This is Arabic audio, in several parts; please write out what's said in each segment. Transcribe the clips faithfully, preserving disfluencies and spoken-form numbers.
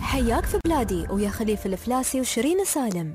حياك في بلادي ويا خليفة الفلاسي وشيرين سالم.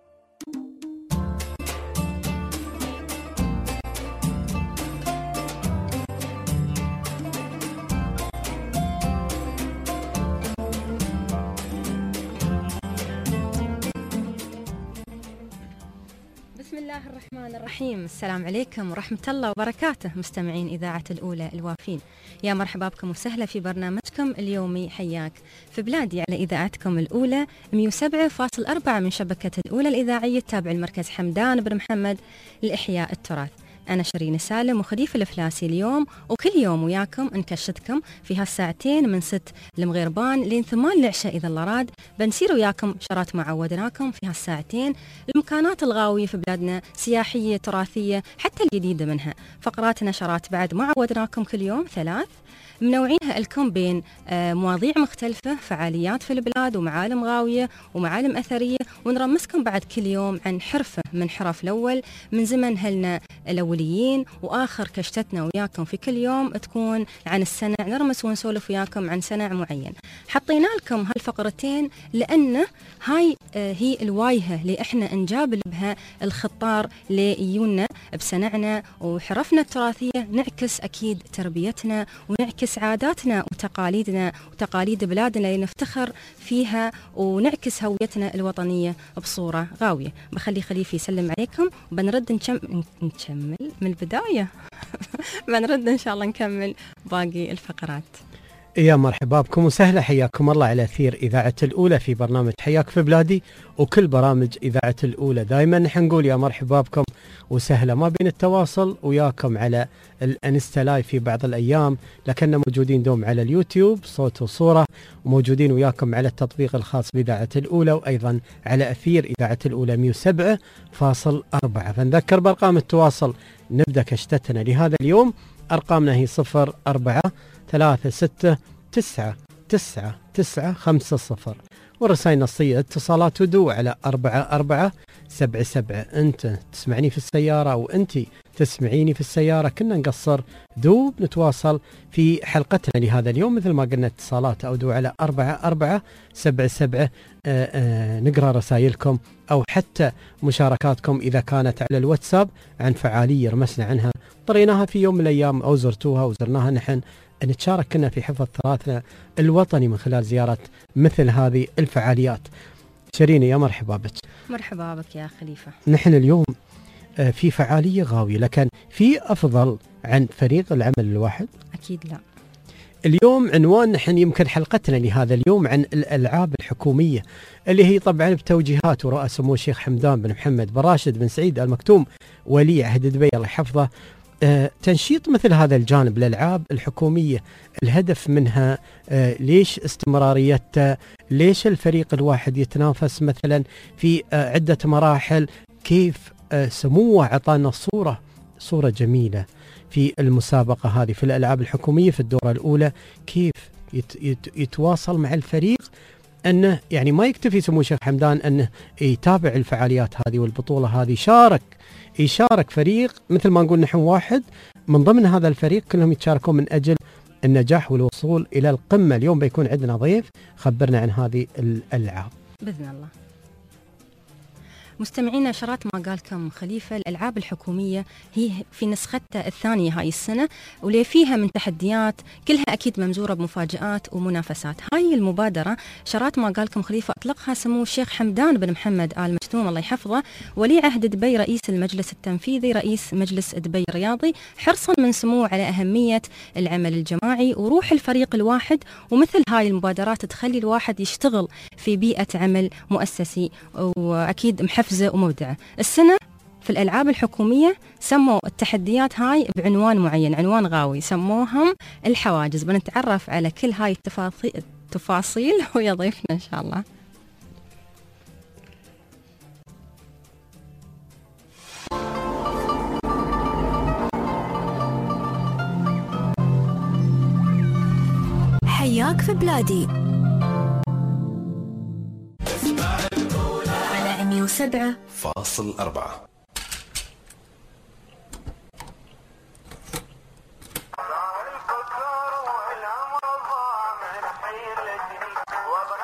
بسم الله الرحمن الرحيم. السلام عليكم ورحمة الله وبركاته مستمعين إذاعة الأولى الوافين، يا مرحبا بكم وسهلا في برنامجكم اليومي حياك في بلادي على إذاعتكم الأولى مئة وسبعة فاصلة أربعة من شبكة الأولى الإذاعية التابع المركز حمدان بن محمد لإحياء التراث. أنا شيرين سالم وخليفة الفلاسي اليوم وكل يوم وياكم نكشتكم في هالساعتين من ست لمغيربان لين ثمان العشاء إذا الله راد. بنسير وياكم شرات ما عودناكم في هالساعتين المكانات الغاوية في بلادنا، سياحية تراثية حتى الجديدة منها. فقرات نشرات بعد ما عودناكم كل يوم ثلاث منوعينها لكم بين مواضيع مختلفة، فعاليات في البلاد ومعالم غاوية ومعالم أثرية، ونرمسكم بعد كل يوم عن حرفة من حرف الأول من زمن هلنا الأوليين. وآخر كشتتنا وياكم في كل يوم تكون عن السنع، نرمس ونسولف وياكم عن سنع معين. حطينا لكم هالفقرتين لأن هاي هي الوايهة اللي احنا نجابل بها الخطار ليونا بسنعنا وحرفنا التراثية، نعكس أكيد تربيتنا ونعكس عاداتنا وتقاليدنا وتقاليد بلادنا اللي نفتخر فيها، ونعكس هويتنا الوطنية بصورة غاوية. بخلي خليفي يسلم عليكم وبنرد نكمل نكمل من البداية بنرد إن شاء الله نكمل باقي الفقرات. يا مرحبا بكم وسهلا، حياكم الله على أثير إذاعة الأولى في برنامج حياك في بلادي وكل برامج إذاعة الأولى. دائما نحن نقول يا مرحبا بكم وسهلا، ما بين التواصل وياكم على الانستا لايف في بعض الأيام، لكننا موجودين دوم على اليوتيوب صوت وصورة، وموجودين وياكم على التطبيق الخاص بإذاعة الأولى، وأيضا على أثير إذاعة الأولى مئة وسبعة فاصلة أربعة. فنذكر بأرقام التواصل نبدأ كشتتنا لهذا اليوم. أرقامنا هي صفر أربعة ثلاثة ستة تسعة تسعة تسعة خمسة صفر، والرسائل النصية اتصالات ودو على أربعة أربعة سبعة سبعة. أنت تسمعني في السيارة وأنت تسمعيني في السيارة، كنا نقصر دو نتواصل في حلقتنا لهذا اليوم مثل ما قلنا اتصالات أو دو على أربعة أربعة سبعة سبعة. آآ آآ نقرأ رسائلكم أو حتى مشاركاتكم إذا كانت على الواتساب عن فعالية رمسنا عنها طريناها في يوم من الأيام أو زرتوها وزرناها نحن، نتشارك كنا في حفظ تراثنا الوطني من خلال زيارة مثل هذه الفعاليات. شيريني يا مرحبا بك. مرحبا بك يا خليفة. نحن اليوم في فعالية غاوية، لكن في أفضل عن فريق العمل الواحد؟ أكيد لا. اليوم عنوان نحن يمكن حلقتنا لهذا اليوم عن الألعاب الحكومية، اللي هي طبعا بتوجيهات ورؤى سمو الشيخ حمدان بن محمد بن راشد بن سعيد آل مكتوم ولي عهد دبي الله يحفظه. آه، تنشيط مثل هذا الجانب الألعاب الحكومية، الهدف منها آه، ليش استمراريتها، ليش الفريق الواحد يتنافس مثلا في آه، عدة مراحل، كيف آه، سموه عطانا صورة صورة جميلة في المسابقة هذه في الألعاب الحكومية في الدورة الأولى، كيف يت يت يتواصل مع الفريق، أنه يعني ما يكتفي سمو الشيخ حمدان أنه يتابع الفعاليات هذه والبطولة هذه، شارك يشارك فريق مثل ما نقول نحن واحد من ضمن هذا الفريق كلهم يتشاركون من أجل النجاح والوصول إلى القمة. اليوم بيكون عندنا ضيف خبرنا عن هذه الألعاب بإذن الله. مستمعينا شرات ما قالكم خليفة، الألعاب الحكومية هي في نسختها الثانية هاي السنة، واللي فيها من تحديات كلها أكيد ممزورة بمفاجآت ومنافسات. هاي المبادرة شرات ما قالكم خليفة أطلقها سمو الشيخ حمدان بن محمد آل مكتوم الله يحفظه ولي عهد دبي رئيس المجلس التنفيذي رئيس مجلس دبي الرياضي، حرصا من سموه على أهمية العمل الجماعي وروح الفريق الواحد، ومثل هاي المبادرات تخلي الواحد يشتغل في بيئة عمل مؤسسي وأكيد محفظ ومبدعة. السنة في الألعاب الحكومية سموا التحديات هاي بعنوان معين، عنوان غاوي، سموهم الحواجز. بنتعرف على كل هاي التفاصيل ويا ضيفنا إن شاء الله. حياك في بلادي مئة وسبعة فاصل أربعة.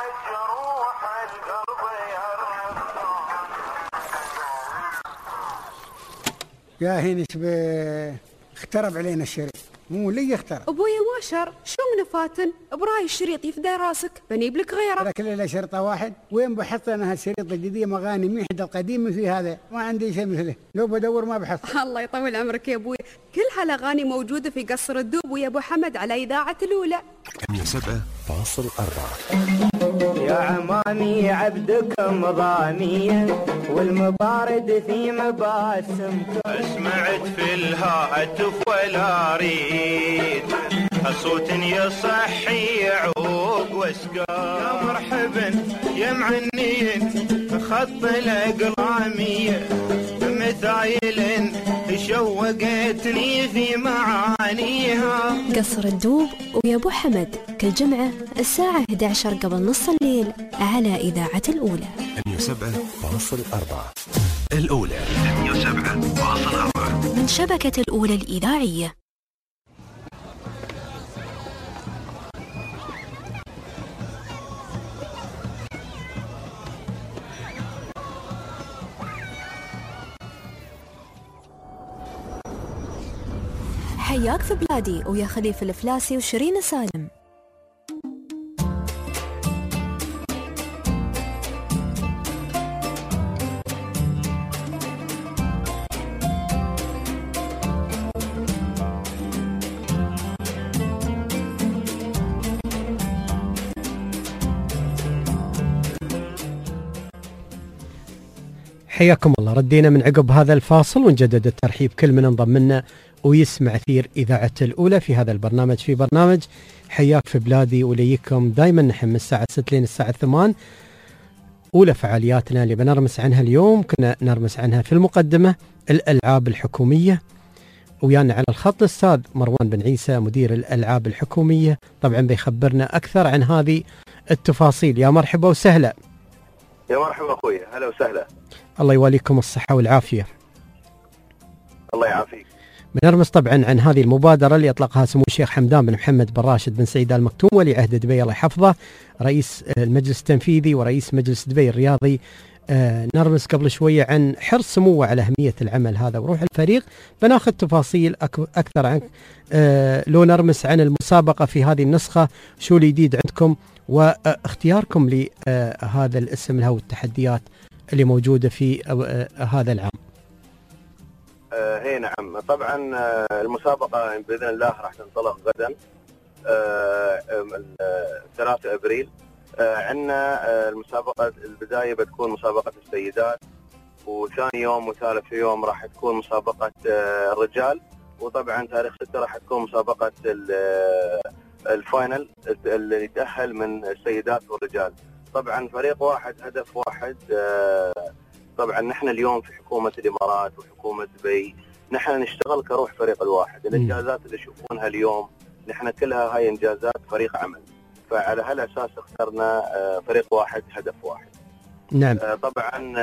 يا هينش اخترب علينا الشريط، مو لي اخترب. ابويا واشر شلون فاتن براي الشريط يفدى راسك بنجيب لك غيره. لك الا شرطه واحد، وين بحط انا هالشريط الجديد؟ مغاني ميحد القديم مثل هذا ما عندي شيء مثله، لو بدور ما بحصل. الله يطول عمرك يا ابوي، كل هالاغاني موجوده في قصر الدوب ويا ابو حمد على اذاعه الاولى مية وسبعة فاصل أربعة. يا عمامي عبدكم ضامية والمبارد في مباسمكم، سمعت في الهاتف ولا اريد صوت يصحي يعوق واسقى. يا مرحبا يا معنين خط الاقلامية مثايل شوقتني في معانيها. قصر الدوب ويا ابو حمد كل جمعة الساعة إحدى عشر قبل نص الليل على إذاعة الأولى مية وسبعة فاصل أربعة. الأولى مية وسبعة فاصل أربعة من شبكة الأولى الإذاعية. حياك في بلادي ويا خليفة الفلاسي وشيرين سالم. حياكم الله، ردينا من عقب هذا الفاصل ونجدد الترحيب كل من انضم لنا ويسمع أثير إذاعة الأولى في هذا البرنامج، في برنامج حياك في بلادي، وليكم دائما نحن من الساعة ستة لين الساعة ثمانية. أولى فعالياتنا اللي بنرمس عنها اليوم كنا نرمس عنها في المقدمة الألعاب الحكومية، ويانا على الخط الأستاذ مروان بن عيسى مدير الألعاب الحكومية، طبعا بيخبرنا أكثر عن هذه التفاصيل. يا مرحبا وسهلا. يا مرحبا أخوي، هلا وسهلا. الله يواليكم الصحة والعافية. الله يعافيك. بنرمس طبعا عن هذه المبادرة اللي أطلقها سمو الشيخ حمدان بن محمد بن راشد بن سعيد آل مكتوم ولي عهد دبي الله يحفظه، رئيس المجلس التنفيذي ورئيس مجلس دبي الرياضي. آه نرمس قبل شوية عن حرص سموه على أهمية العمل هذا وروح الفريق. بناخذ تفاصيل أكثر عنك. آه لو نرمس عن المسابقة في هذه النسخة، شو الجديد عندكم واختياركم لهذا الاسم له والتحديات اللي موجودة في آه هذا العام. آه هي نعم، طبعا آه المسابقة بإذن الله راح تنطلق غدا آه ثلاثة أبريل. آه عندنا آه المسابقة البداية بتكون مسابقة السيدات، وثاني يوم وثالث يوم راح تكون مسابقة آه الرجال، وطبعا تاريخ ستة راح تكون مسابقة الفاينل اللي يتأهل من السيدات والرجال. طبعا فريق واحد هدف واحد. آه طبعا نحن اليوم في حكومة الإمارات وحكومة دبي نحن نشتغل كروح فريق الواحد. الإنجازات اللي تشوفونها اليوم نحن كلها هاي إنجازات فريق عمل، فعلى هالأساس اخترنا فريق واحد هدف واحد. نعم. طبعا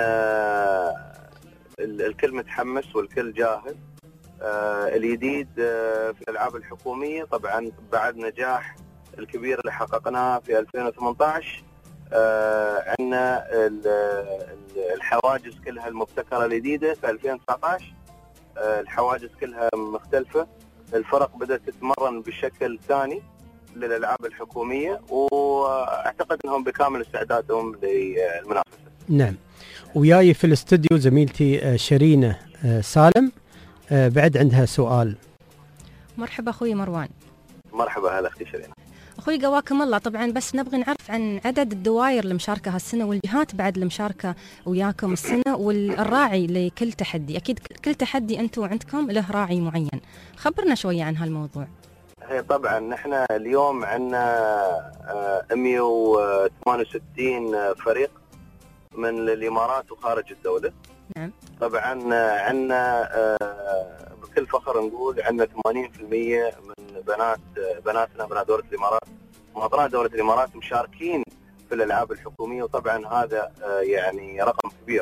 الكل متحمس والكل جاهز. الجديد في الألعاب الحكومية طبعا بعد نجاح الكبير اللي حققناه في ألفين وثمانية عشر، عندنا الحواجز كلها المبتكرة الجديدة في ألفين وتسعة عشر. الحواجز كلها مختلفة، الفرق بدأت تتمرن بشكل ثاني للألعاب الحكومية، وأعتقد أنهم بكامل استعدادهم للمنافسة. نعم. وياي في الاستوديو زميلتي شيرين سالم، بعد عندها سؤال. مرحبا أخوي مروان. مرحبا، هلا أختي شيرين. أخوي قواكم الله. طبعا بس نبغي نعرف عن عدد الدوائر المشاركة هالسنة والجهات بعد المشاركة وياكم السنة والراعي لكل تحدي. أكيد كل تحدي أنتم عندكم له راعي معين، خبرنا شوية عن هالموضوع. هي طبعا نحن اليوم عندنا مئة وثمانية وستين فريق من الإمارات وخارج الدولة. نعم. طبعا عندنا بكل فخر نقول عندنا ثمانين بالمئة من بنات بناتنا بنات دولة الإمارات وأبناء دولة الإمارات مشاركين في الألعاب الحكومية، وطبعا هذا يعني رقم كبير.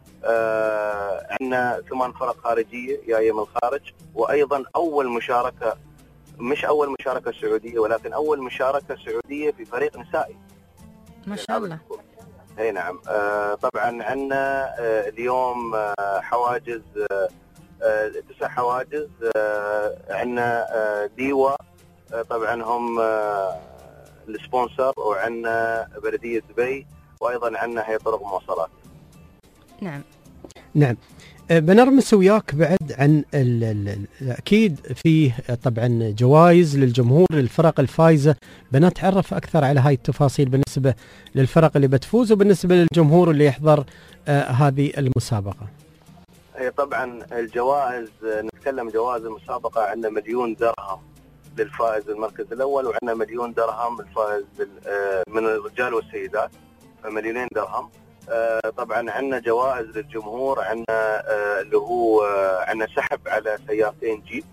عندنا ثمان فرق خارجية جاية من الخارج، وأيضا أول مشاركة، مش أول مشاركة سعودية ولكن أول مشاركة سعودية في فريق نسائي. ما شاء الله. اي نعم. آه طبعا عندنا آه اليوم آه حواجز آه آه تسع حواجز. آه عندنا آه ديوا آه طبعا هم آه السبونسر، وعندنا بلدية دبي، وايضا عندنا هي طرق مواصلات. نعم نعم. بنرمس وياك بعد عن ال ال اكيد فيه طبعا جوائز للجمهور للفرق الفائزه، بنتعرف اكثر على هاي التفاصيل بالنسبه للفرق اللي بتفوز وبالنسبه للجمهور اللي يحضر آه هذه المسابقه. هي طبعا الجوائز، نتكلم جوائز المسابقه، عندنا مليون درهم للفائز المركز الاول، وعندنا مليون درهم للفائز من الرجال والسيدات، مليونين درهم. طبعا عندنا جوائز للجمهور، عندنا اللي هو عندنا سحب على سيارتين جيب.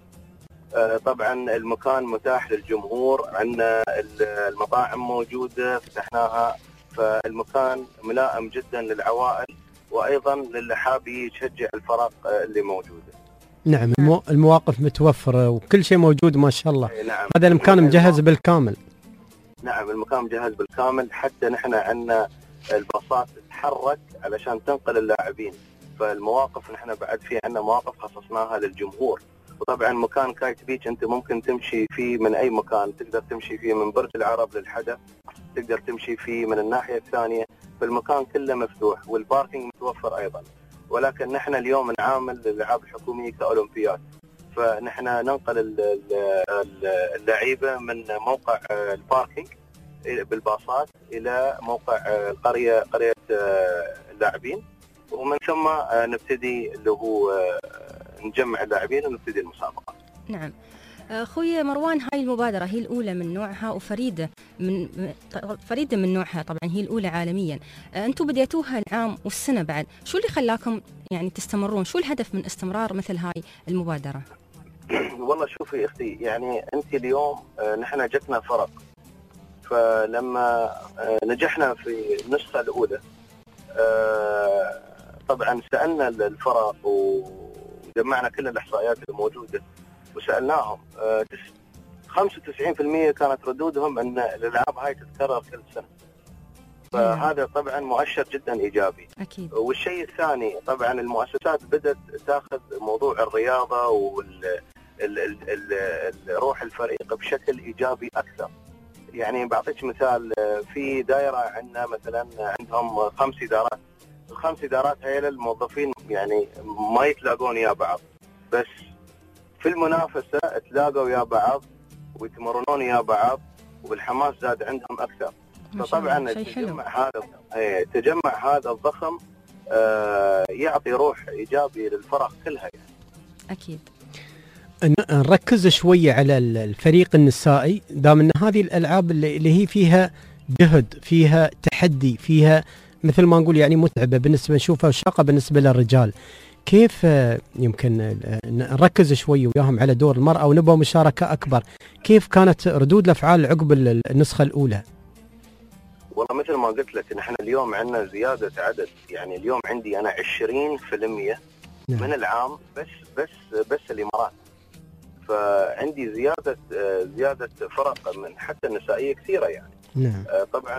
طبعا المكان متاح للجمهور، عندنا المطاعم موجوده فتحناها، فالمكان ملائم جدا للعوائل، وايضا للي حاب يشجع الفرق اللي موجوده. نعم. المو... المواقف متوفره وكل شيء موجود ما شاء الله. نعم. هذا المكان مجهز بالكامل. نعم المكان مجهز بالكامل، حتى نحن عندنا الباصات تتحرك علشان تنقل اللاعبين، فالمواقف نحن بعد في عندنا مواقف خصصناها للجمهور. وطبعا مكان كايت بيتش انت ممكن تمشي فيه من اي مكان، تقدر تمشي فيه من برج العرب للحدث، تقدر تمشي فيه من الناحيه الثانيه، فالمكان كله مفتوح، والباركينج متوفر ايضا. ولكن نحن اليوم نعامل الالعاب الحكوميه كاولمبياد، فنحن ننقل اللعيبه من موقع الباركينج بالباصات الى موقع القريه قريه اللاعبين، ومن ثم نبتدي اللي هو نجمع اللاعبين ونبتدي المسابقه. نعم. اخوي مروان، هاي المبادره هي الاولى من نوعها وفريده من فريده من نوعها، طبعا هي الاولى عالميا. انتم بديتوها العام والسنه بعد، شو اللي خلاكم يعني تستمرون؟ شو الهدف من استمرار مثل هاي المبادره؟ والله شوفي اختي، يعني انت اليوم نحن جتنا فرق، فلما نجحنا في النسخه الاولى طبعا سالنا الفرق وجمعنا كل الاحصائيات الموجوده وسالناهم، خمسة وتسعين بالمئة كانت ردودهم ان الالعاب هاي تتكرر كل سنه، فهذا طبعا مؤشر جدا ايجابي. اكيد. والشيء الثاني طبعا المؤسسات بدات تاخذ موضوع الرياضه والروح الفريق بشكل ايجابي اكثر. يعني بعطيك مثال، في دائره عندنا مثلا عندهم خمس ادارات، الخمس ادارات هي الموظفين يعني ما يتلاقون يا بعض، بس في المنافسه تلاقوا يا بعض ويتمرنون يا بعض، والحماس زاد عندهم اكثر. فطبعا التجمع هذا التجمع هذا الضخم يعطي روح ايجابي للفرق كلها يعني. اكيد. نركز شويه على الفريق النسائي، دام ان هذه الالعاب اللي هي فيها جهد، فيها تحدي، فيها مثل ما نقول يعني متعبه بالنسبه نشوفها شاقه بالنسبه للرجال. كيف يمكن نركز شوي وياهم على دور المرأة ونبغى مشاركة أكبر؟ كيف كانت ردود الأفعال عقب النسخة الأولى؟ والله مثل ما قلت لك نحن اليوم عندنا زيادة عدد، يعني اليوم عندي أنا عشرين بالمئة نعم. من العام بس بس بس الإمارات، فعندي زيادة زيادة فرق من حتى النسائية كثيرة يعني. نعم. طبعا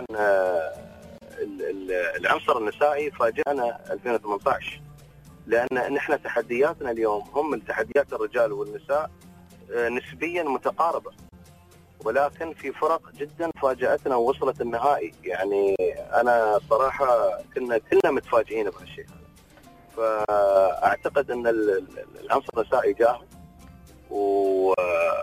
العنصر النسائي فاجأنا ألفين وثمانية عشر، لأن نحن تحدياتنا اليوم هم من تحديات الرجال والنساء نسبيا متقاربة، ولكن في فرق جدا فاجأتنا ووصلت النهائي. يعني أنا صراحة كنا كلنا متفاجئين بهالشيء هذا. فأعتقد أن العنصر النسائي جاهز وجاهز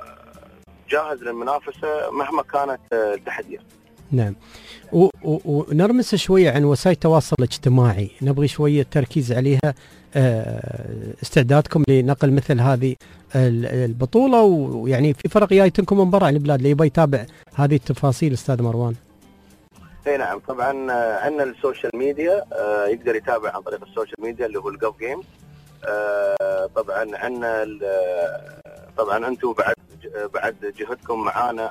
للمنافسة مهما كانت التحديات. نعم. ونرمس شوية عن وسائل التواصل الاجتماعي، نبغي شوية تركيز عليها، استعدادكم لنقل مثل هذه البطولة، ويعني في فرق جايتكم من برا البلاد اللي يبغى يتابع هذه التفاصيل أستاذ مروان. اي نعم، طبعا عندنا السوشيال ميديا، يقدر يتابع عن طريق السوشيال ميديا اللي هو الجوف جيمز. طبعا عندنا طبعا انتم بعد بعد جهدكم معانا،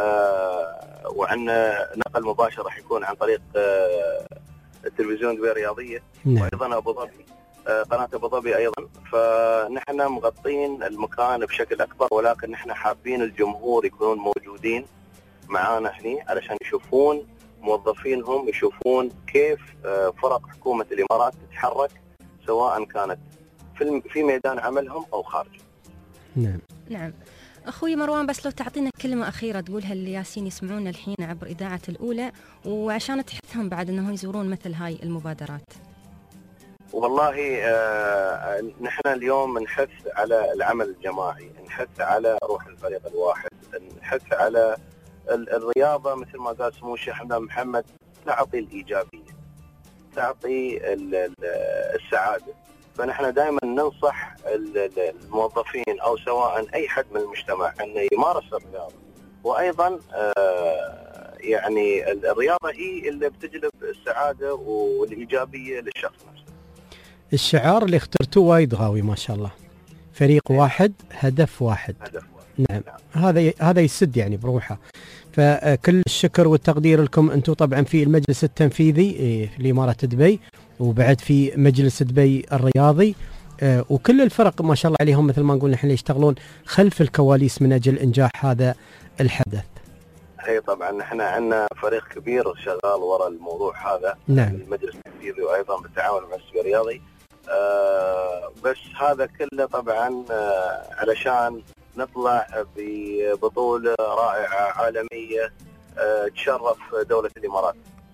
وعندنا نقل مباشر راح يكون عن طريق التلفزيون دبي الرياضيه. نعم. وايضا ابو ظبي، قناه ابو ظبي ايضا. فنحن مغطين المكان بشكل اكبر، ولكن نحن حابين الجمهور يكونون موجودين معانا هنا علشان يشوفون موظفينهم يشوفون كيف فرق حكومة الإمارات تتحرك سواء كانت في في ميدان عملهم أو خارجه. نعم. نعم. أخوي مروان، بس لو تعطينا كلمة أخيرة تقولها اللي ياسين يسمعونا الحين عبر إذاعة الأولى، وعشان تحثهم بعد أنهم يزورون مثل هاي المبادرات. والله آه نحن اليوم نحث على العمل الجماعي، نحث على روح الفريق الواحد، نحث على الرياضة مثل ما قال سمو الشيخ حمدان محمد، تعطي الإيجابية، تعطي السعادة. فنحن دائما ننصح الموظفين أو سواء أي حد من المجتمع أن يمارس الرياضة، وأيضا آه يعني الرياضة هي اللي بتجلب السعادة والإيجابية للشخص نفسه. الشعار اللي اخترتوه وايد غاوي ما شاء الله، فريق واحد هدف واحد. هدف واحد. نعم. نعم. هذا هذا يسد يعني بروحه. فكل الشكر والتقدير لكم انتم طبعا في المجلس التنفيذي في الإمارة دبي، وبعد في مجلس دبي الرياضي، وكل الفرق ما شاء الله عليهم مثل ما نقول نحن يشتغلون خلف الكواليس من أجل إنجاح هذا الحدث. هي طبعا نحن عندنا فريق كبير شغال وراء الموضوع هذا. نعم. المجلس التنفيذي وأيضا بالتعاون مع السوق الرياضي. آه بس هذا كله طبعا آه علشان نطلع ببطولة رائعة عالمية آه تشرف دولة الإمارات.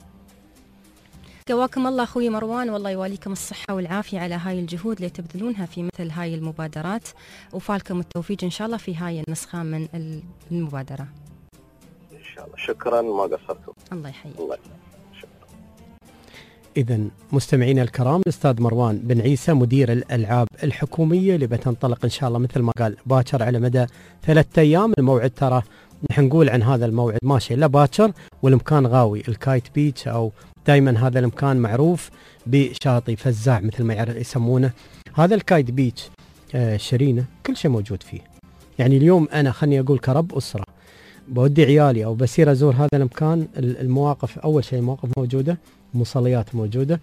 قواكم الله أخوي مروان، والله يواليكم الصحة والعافية على هاي الجهود اللي تبذلونها في مثل هاي المبادرات، وفالكم التوفيق إن شاء الله في هاي النسخة من المبادرة. إن شاء الله. شكرا، ما قصرتم. الله يحييك. الله إذن مستمعينا الكرام، الأستاذ مروان بن عيسى مدير الألعاب الحكومية اللي بتنطلق إن شاء الله مثل ما قال باكر على مدى ثلاثة أيام. الموعد ترى نحن نقول عن هذا الموعد ماشي لا باكر، والمكان غاوي الكايت بيتش، أو دائما هذا المكان معروف بشاطئ فزاع مثل ما يسمونه. هذا الكايت بيتش آه شرينة كل شيء موجود فيه. يعني اليوم أنا خلني أقول كرب أسرة بودي عيالي أو بسير أزور هذا المكان، المواقف أول شيء مواقف موجودة، مصليات موجودة،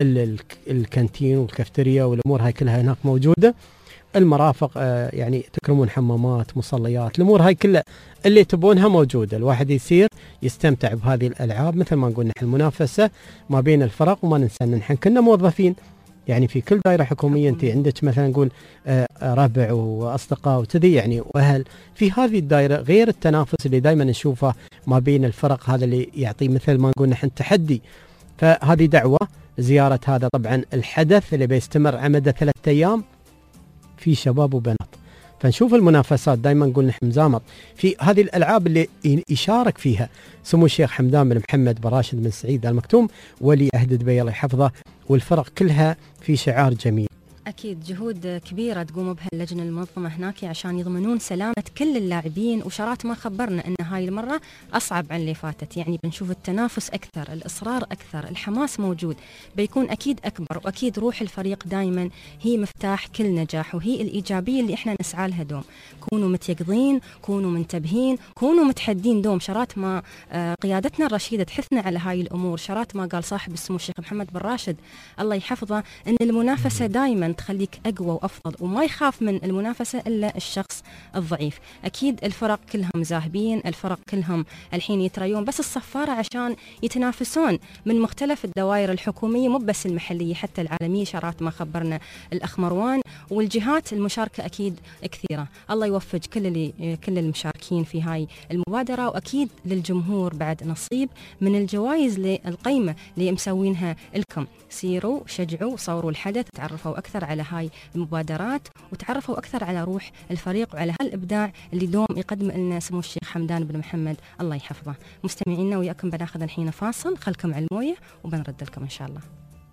الكانتين والكافتيريا والأمور هاي كلها هناك موجودة، المرافق آه يعني تكرمون حمامات، مصليات، الأمور هاي كلها اللي تبونها موجودة. الواحد يصير يستمتع بهذه الألعاب مثل ما نقول نحن المنافسة ما بين الفرق. وما ننسى أن نحن كنا موظفين يعني في كل دائرة حكومية أنت عندك مثلا نقول آه ربع وأصدقاء وتذي يعني وأهل في هذه الدائرة، غير التنافس اللي دائما نشوفه ما بين الفرق. هذا اللي يعطي مثل ما نقول نحن تحدي. فهذه دعوة زيارة هذا طبعا الحدث اللي بيستمر على مدى ثلاثة أيام في شباب وبنات. فنشوف المنافسات دائما نقول نحن مزامط في هذه الألعاب اللي يشارك فيها سمو الشيخ حمدان بن محمد بن راشد بن سعيد آل مكتوم ولي عهد دبي الله يحفظه، والفرق كلها في شعار جميل. أكيد جهود كبيرة تقوم بها اللجنة المنظمة هناك عشان يضمنون سلامة كل اللاعبين، وشرات ما خبرنا أن هاي المرة أصعب عن اللي فاتت. يعني بنشوف التنافس أكثر، الإصرار أكثر، الحماس موجود، بيكون أكيد أكبر. وأكيد روح الفريق دايما هي مفتاح كل نجاح، وهي الإيجابية اللي إحنا نسعى لها دوم. كونوا متيقظين، كونوا منتبهين، كونوا متحدين دوم. شرات ما قيادتنا الرشيدة تحثنا على هاي الأمور، شرات ما قال صاحب السمو الشيخ محمد بن راشد الله يحفظه أن المنافسة دايما تخليك أقوى وأفضل، وما يخاف من المنافسة إلا الشخص الضعيف. أكيد الفرق كلهم ذاهبين، الفرق كلهم الحين يتريون بس الصفارة عشان يتنافسون من مختلف الدوائر الحكومية، مو بس المحلية حتى العالمية. شرات ما خبرنا الأخ مروان، والجهات المشاركة أكيد كثيرة. الله يوفق كل اللي كل المشاركين في هاي المبادرة، وأكيد للجمهور بعد نصيب من الجوائز القيمة اللي مسوينها لكم. سيروا شجعوا صوروا الحدث، تعرفوا أكثر على هاي المبادرات، وتعرفوا أكثر على روح الفريق وعلى هالإبداع اللي دوم يقدم لنا سمو الشيخ حمدان بن محمد الله يحفظه. مستمعينا وياكم بناخذ الحين فاصل، خلكم على الموية وبنرد لكم إن شاء الله.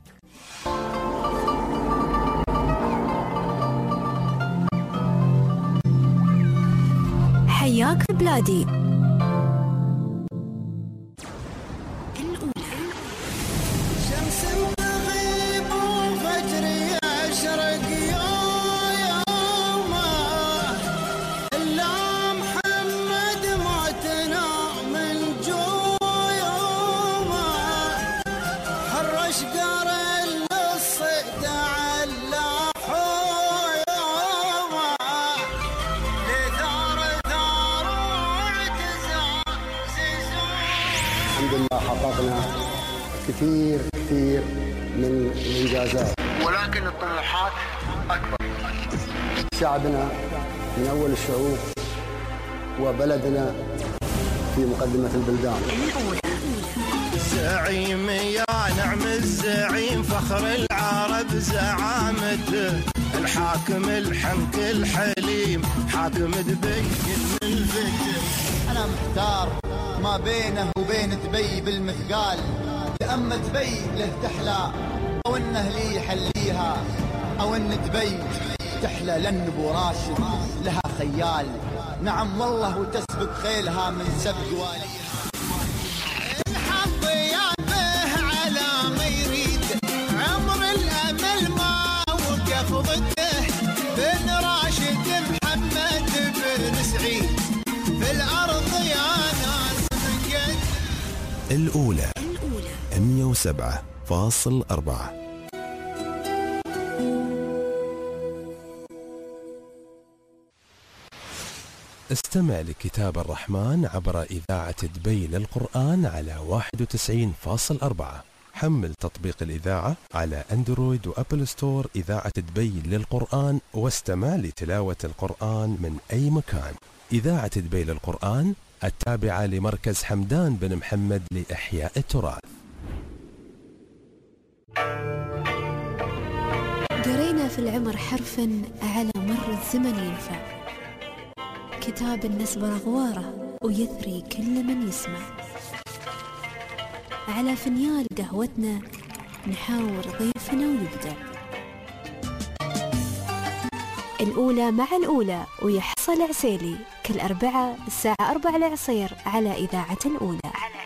حياك في بلادي حققنا كثير كثير من الإنجازات، ولكن الطموحات أكبر. شعبنا من أول الشعوب وبلدنا في مقدمة البلدان. زعيم يا نعم الزعيم فخر العرب زعامته، الحاكم الحنك الحليم حاكم دبي من الفكر. أنا محتار ما بينه وبين دبي بالمثقال، لأما دبي له تحلى أو إنه لي يحليها، أو إن دبي تحلى لأن أبو راشد لها خيال. نعم والله وتسبق خيلها من سبق واليها. الحظ يابه على ما يريد، عمر الأمل ما وقف ضده، بن راشد محمد بن سعيد في الأرض يا ناس مقد. الأولى مية وسبعة فاصل أربعة. استمع لكتاب الرحمن عبر إذاعة دبي للقرآن على واحد وتسعين فاصل أربعة. حمل تطبيق الإذاعة على أندرويد وأبل ستور إذاعة دبي للقرآن، واستمع لتلاوة القرآن من أي مكان. إذاعة دبي للقرآن التابعة لمركز حمدان بن محمد لإحياء التراث. قرينا في العمر حرفا على مر الزمن ينفع، كتاب النسب رغواره ويثري كل من يسمع. على فنيال قهوتنا نحاور ضيفنا ويبدع. الأولى مع الأولى ويحصل عسيلي كل أربعة الساعة أربعة العصير على إذاعة الأولى.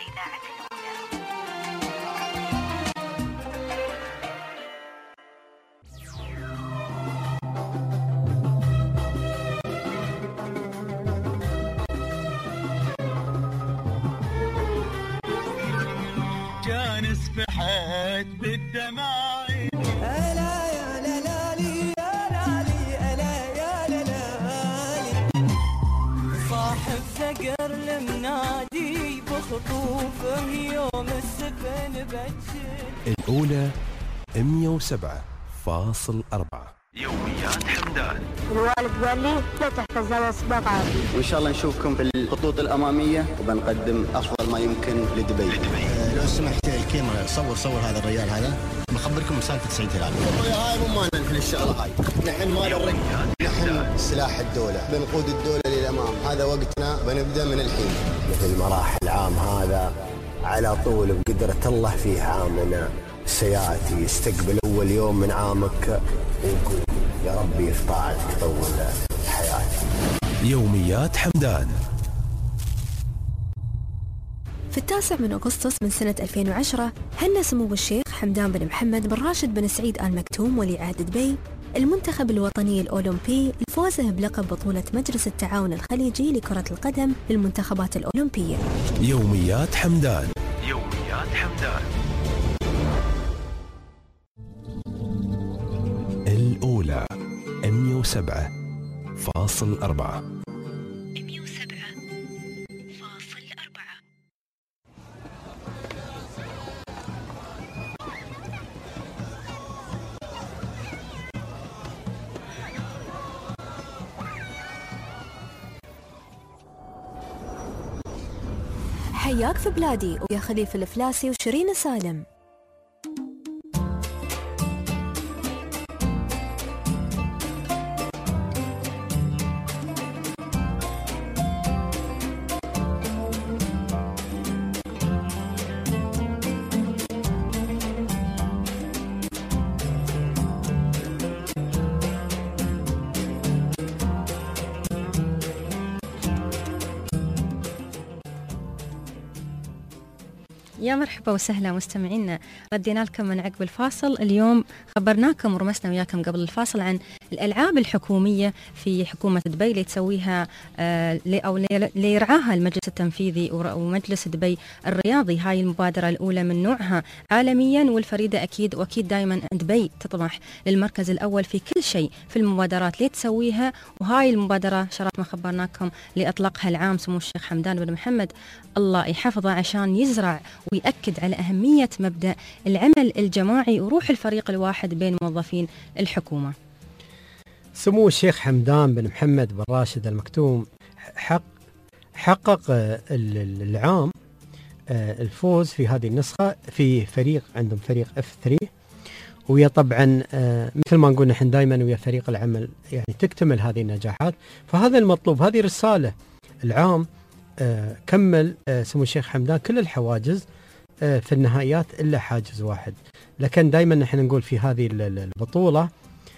جانس بحيت بالدماء ألا يا لالي يا لالي ألا يا لالي، صاحب ثقر المنادي بخطوفه يوم السفن بتشل. الأولى مية وسبعة فاصل أربعة. يوميات حمدان. الوالد قال لي لا تحفظ هذا الصباط عادي. وإن شاء الله نشوفكم في الخطوط الأمامية وبنقدم أفضل ما يمكن لدبي. لدبي. أه لو سمحت الكاميرا صور صور هذا الرجال هذا، بخبركم سالفة سعيد هلال. يا هاي مو مالنا نحن الشغلة هاي، نحن مال الرجال، نحن سلاح الدولة، بنقود الدولة للأمام، هذا وقتنا بنبدأ من الحين. مثل ما راح العام هذا على طول بقدرة الله فيه عامنا سيأتي يستقبل أول يوم من عامك، ونقول يا ربي في طاعتك طول حياتي. يوميات حمدان. في التاسع من أغسطس من سنة ألفين وعشرة هنأ سمو الشيخ حمدان بن محمد بن راشد بن سعيد آل مكتوم ولي عهد دبي المنتخب الوطني الأولمبي لفوزه بلقب بطولة مجلس التعاون الخليجي لكرة القدم للمنتخبات الأولمبية. يوميات حمدان. يوميات حمدان. الأولى مية وسبعة فاصل أربعة. مية وسبعة فاصل أربعة. حياك في بلادي ويا خليفة الفلاسي وشيرين سالم. يا مرحبا وسهلا مستمعينا، ردينا لكم من عقب الفاصل. اليوم خبرناكم ورمسنا وياكم قبل الفاصل عن الألعاب الحكومية في حكومة دبي اللي تسويها آه أو اللي يرعاها المجلس التنفيذي ومجلس دبي الرياضي، هاي المبادرة الأولى من نوعها عالميا والفريدة أكيد، وأكيد دائما دبي تطمح للمركز الأول في كل شيء في المبادرات اللي تسويها. وهاي المبادرة شرط ما خبرناكم لأطلقها العام سمو الشيخ حمدان بن محمد الله يحفظه عشان يزرع ويأكد على أهمية مبدأ العمل الجماعي وروح الفريق الواحد بين موظفين الحكومة. سمو الشيخ حمدان بن محمد بن راشد المكتوم حق حقق العام الفوز في هذه النسخة في فريق عندهم فريق اف ثلاثة، ويا طبعا مثل ما نقول نحن دائما ويا فريق العمل يعني تكتمل هذه النجاحات. فهذا المطلوب، هذه رسالة العام كمل سمو الشيخ حمدان كل الحواجز في النهائيات إلا حاجز واحد. لكن دائما نحن نقول في هذه البطولة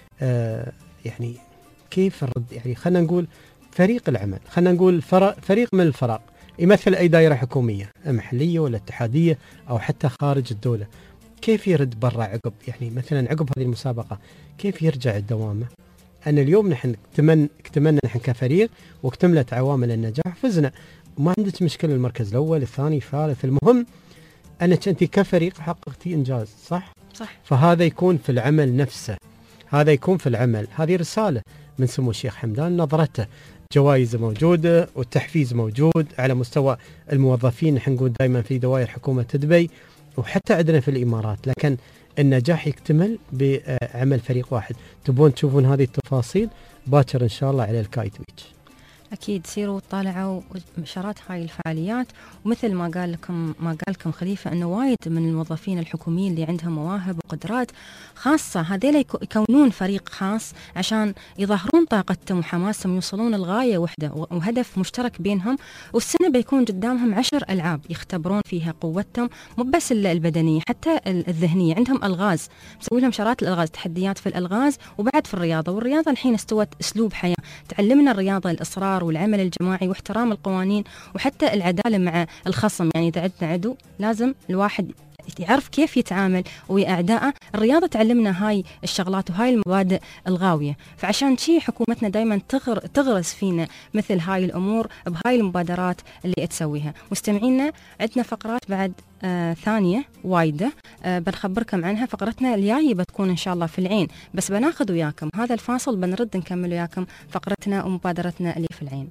يعني كيف الرد، يعني خلينا نقول فريق العمل، خلينا نقول فريق من الفرق يمثل أي دائرة حكومية محلية ولا اتحادية أو حتى خارج الدولة، كيف يرد برا عقب، يعني مثلا عقب هذه المسابقة كيف يرجع الدوامة. أنا اليوم نحن اكتملنا اكتملنا نحن كفريق واكتملت عوامل النجاح، فزنا وما عندك مشكلة المركز الأول الثاني الثالث، المهم أنك أنت كفريق حققتي إنجاز. صح؟ صح. فهذا يكون في العمل نفسه، هذا يكون في العمل. هذه رسالة من سمو الشيخ حمدان، نظرته جوائز موجودة والتحفيز موجود على مستوى الموظفين. نحن نقول دائما في دوائر حكومة دبي وحتى عندنا في الإمارات، لكن النجاح يكتمل بعمل فريق واحد. تبون تشوفون هذه التفاصيل باكر إن شاء الله على الكايت بيتش. أكيد سيروا طالعوا مشارات هاي الفعاليات. ومثل ما قال لكم ما قال لكم خليفة أنه وايد من الموظفين الحكوميين اللي عندهم مواهب وقدرات خاصة هذيل يكونون فريق خاص عشان يظهرون طاقتهم وحماسهم، يوصلون الغاية وحدة وهدف مشترك بينهم. والسنة بيكون قدامهم عشر ألعاب يختبرون فيها قوتهم، مو بس البدنية حتى الذهنية. عندهم ألغاز، مسوي لهم شارات الألغاز، تحديات في الألغاز وبعد في الرياضة. والرياضة الحين استوت أسلوب حياة، تعلمنا الرياضة الإصرار والعمل الجماعي واحترام القوانين وحتى العدالة مع الخصم. يعني إذا عندنا عدو لازم الواحد يعرف كيف يتعامل ويا أعدائه. الرياضة تعلمنا هاي الشغلات وهاي المبادئ الغاوية، فعشان شي حكومتنا دايما تغر تغرس فينا مثل هاي الأمور بهاي المبادرات اللي تسويها. مستمعينا عندنا فقرات بعد آه ثانية وايدة آه بنخبركم عنها. فقرتنا الجاية بتكون إن شاء الله في العين، بس بناخذ وياكم هذا الفاصل، بنرد نكمل وياكم فقرتنا ومبادرتنا اللي في العين.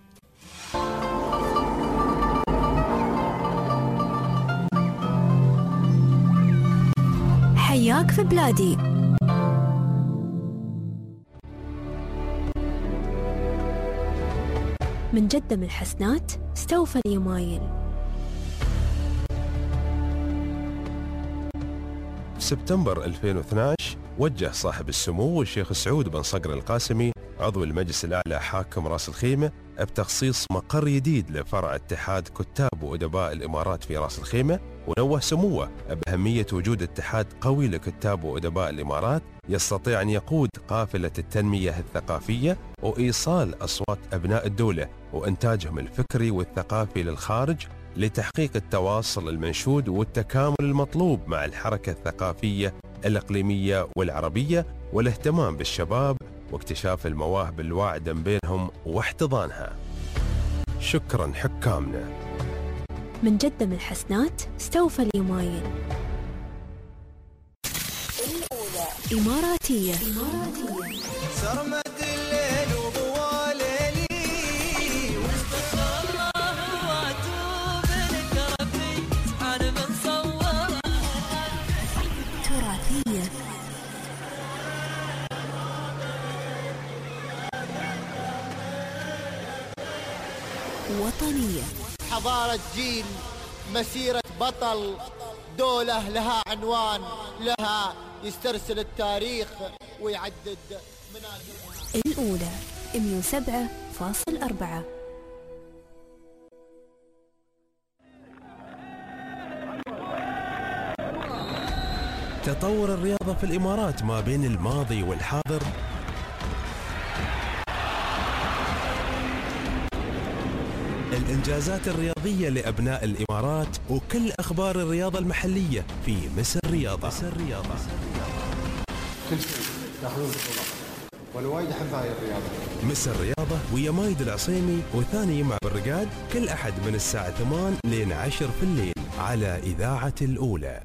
حياك في بلادي. من جدة من الحسنات استوفى اليمايل. في سبتمبر ألفين واثناشر وجه صاحب السمو الشيخ سعود بن صقر القاسمي عضو المجلس الأعلى حاكم راس الخيمة بتخصيص مقر جديد لفرع اتحاد كتاب وأدباء الإمارات في راس الخيمة، ونوه سموه بأهمية وجود اتحاد قوي لكتاب وأدباء الإمارات يستطيع أن يقود قافلة التنمية الثقافية وإيصال أصوات أبناء الدولة وإنتاجهم الفكري والثقافي للخارج لتحقيق التواصل المنشود والتكامل المطلوب مع الحركة الثقافية الإقليمية والعربية والاهتمام بالشباب واكتشاف المواهب الواعدة بينهم واحتضانها. شكرا حكامنا. من جدة من الحسنات استوفى اليمايل. الأولى إماراتية. إماراتية. سرمد الليل وضوى ليلي واستغفر الله واتوب لك ربي سبحان من صور. تراثية. وطنية. حضارة جيل، مسيرة بطل، دولة لها عنوان، لها يسترسل التاريخ ويعدد منازل. الأولى مئة وسبعة فاصلة أربعة. تطور الرياضة في الإمارات ما بين الماضي والحاضر الإنجازات الرياضية لأبناء الإمارات وكل أخبار الرياضة المحلية في مصر رياضة. مصر رياضة. كل سنة تاخذون بطولة وانا وايد احب هاي الرياضه. مس الرياضه ويا مايد العصيمي وثاني مع بالرقاد كل احد من الساعه ثمانية لين عشرة في الليل على اذاعه الاولى.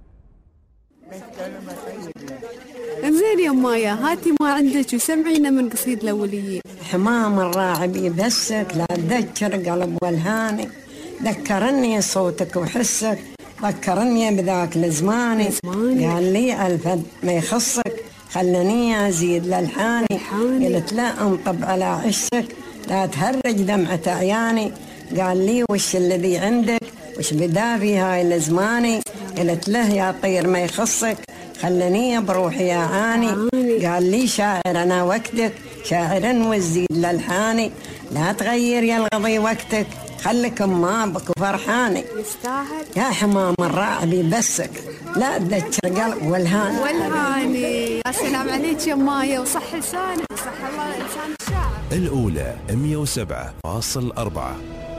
انزين يا مايا هاتي ما عندك وسمعينا من قصيد الاوليين. حمام الراعي بيبسك لا تذكر قلب والهاني، ذكرني صوتك وحسك ذكرني بذاك الزماني، قال لي الفد ما يخصك خلني ازيد للحاني، قلت لا انطب على عشك لا تهرج دمعة عياني، قال لي وش الذي عندك وش بدا في هاي الزماني، قلت له يا طير ما يخصك خلني بروحي يا عاني، قال لي شاعر انا وقتك شاعر وزيد للحاني، لا تغير يا الغضي وقتك خلك ما بك وفرحاني، يستاهل يا حمام الراعي بيبسك لا تذكر قلب والهاني. والهاني يا سلام عليك يا مايا وصح لسانك وصح الله لسان الشاعر. الأولى مئة وسبعة فاصل أربعة.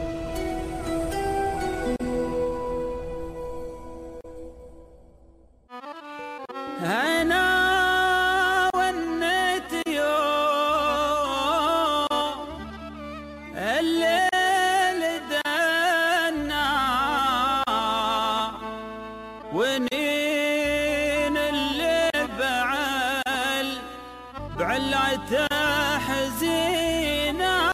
أنا ونيت يوم الليل دنا ونين اللي بعل بعلعته حزينة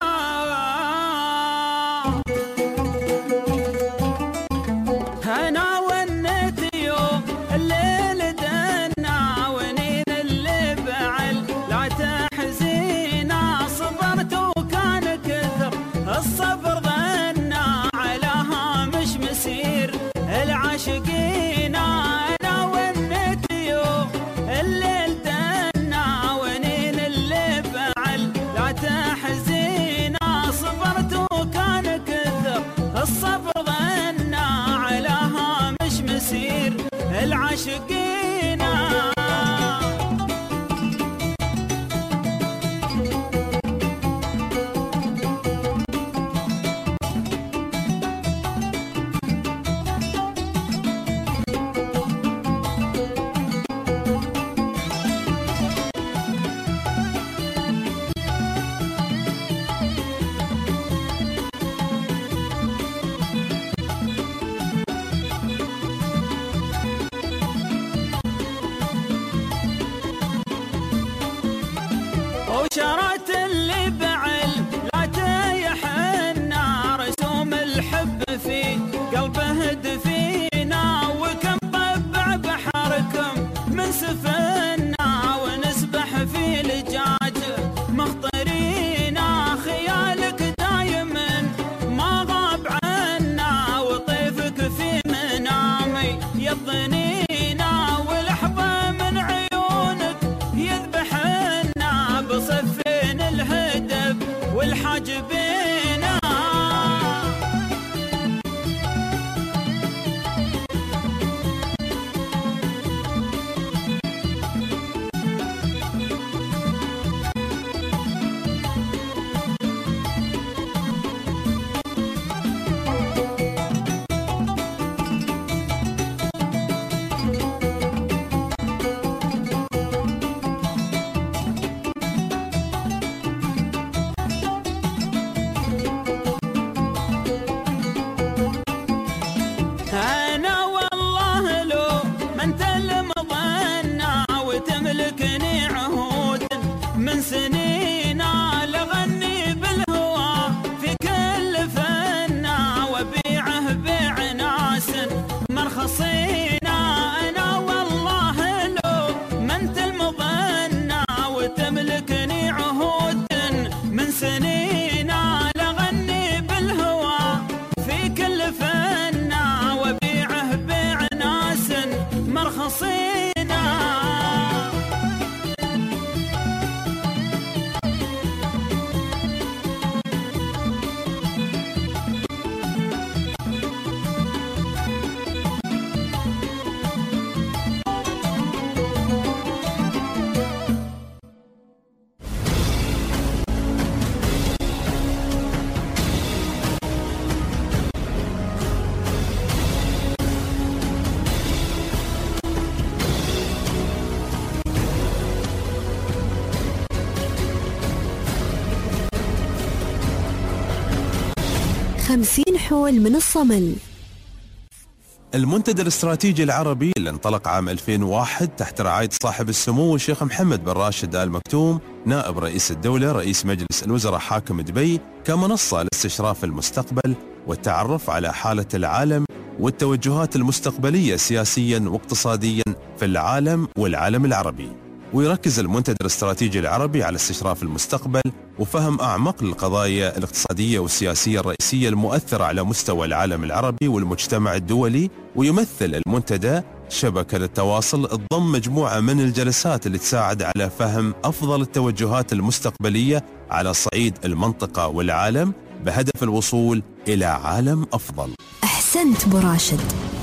أنا ونيت يوم الليل دنا ونين اللي بعل لعته حزينة صبرت وكان كثر الصبر ظنا على هامش مسير العاشقين. أنا ونيت يوم الليل دنا ونين اللي بعل لعته حزينة صبرت وكان كثر الصبر ظنا على هامش مسير العاشقين. وشرات اللي بعل لا تيحنا رسوم الحب في قلبه دفينا وكم طبع بحركم من سفنا ونسبح في لجاج مخطرينا خيالك دايما ما غاب عنا وطيفك في منامي يضنينا ولحظة من عيونك يذبحنا بصفين الهدف والحاجبين. أنا والله لو ما أنت المظنة وتملكني عهود من سنينا لغني بالهوى في كل فنا وبيعه بيع ناس مرخصينا. أنا والله لو ما أنت المظنة وتملكني عهود من سنينا لغني بالهوى في كل فنا وبيعه بيع ناس مرخصينا. خمسين حول من الصمل. المنتدى الاستراتيجي العربي اللي انطلق عام ألفين وواحد تحت رعاية صاحب السمو الشيخ محمد بن راشد آل مكتوم نائب رئيس الدولة رئيس مجلس الوزراء حاكم دبي، كمنصة لاستشراف المستقبل والتعرف على حالة العالم والتوجهات المستقبلية سياسيا واقتصاديا في العالم والعالم العربي. ويركز المنتدى الاستراتيجي العربي على استشراف المستقبل وفهم أعمق للقضايا الاقتصادية والسياسية الرئيسية المؤثرة على مستوى العالم العربي والمجتمع الدولي. ويمثل المنتدى شبكة للتواصل تضم مجموعة من الجلسات اللي تساعد على فهم أفضل التوجهات المستقبلية على صعيد المنطقة والعالم بهدف الوصول إلى عالم أفضل. أحسنت أبو راشد.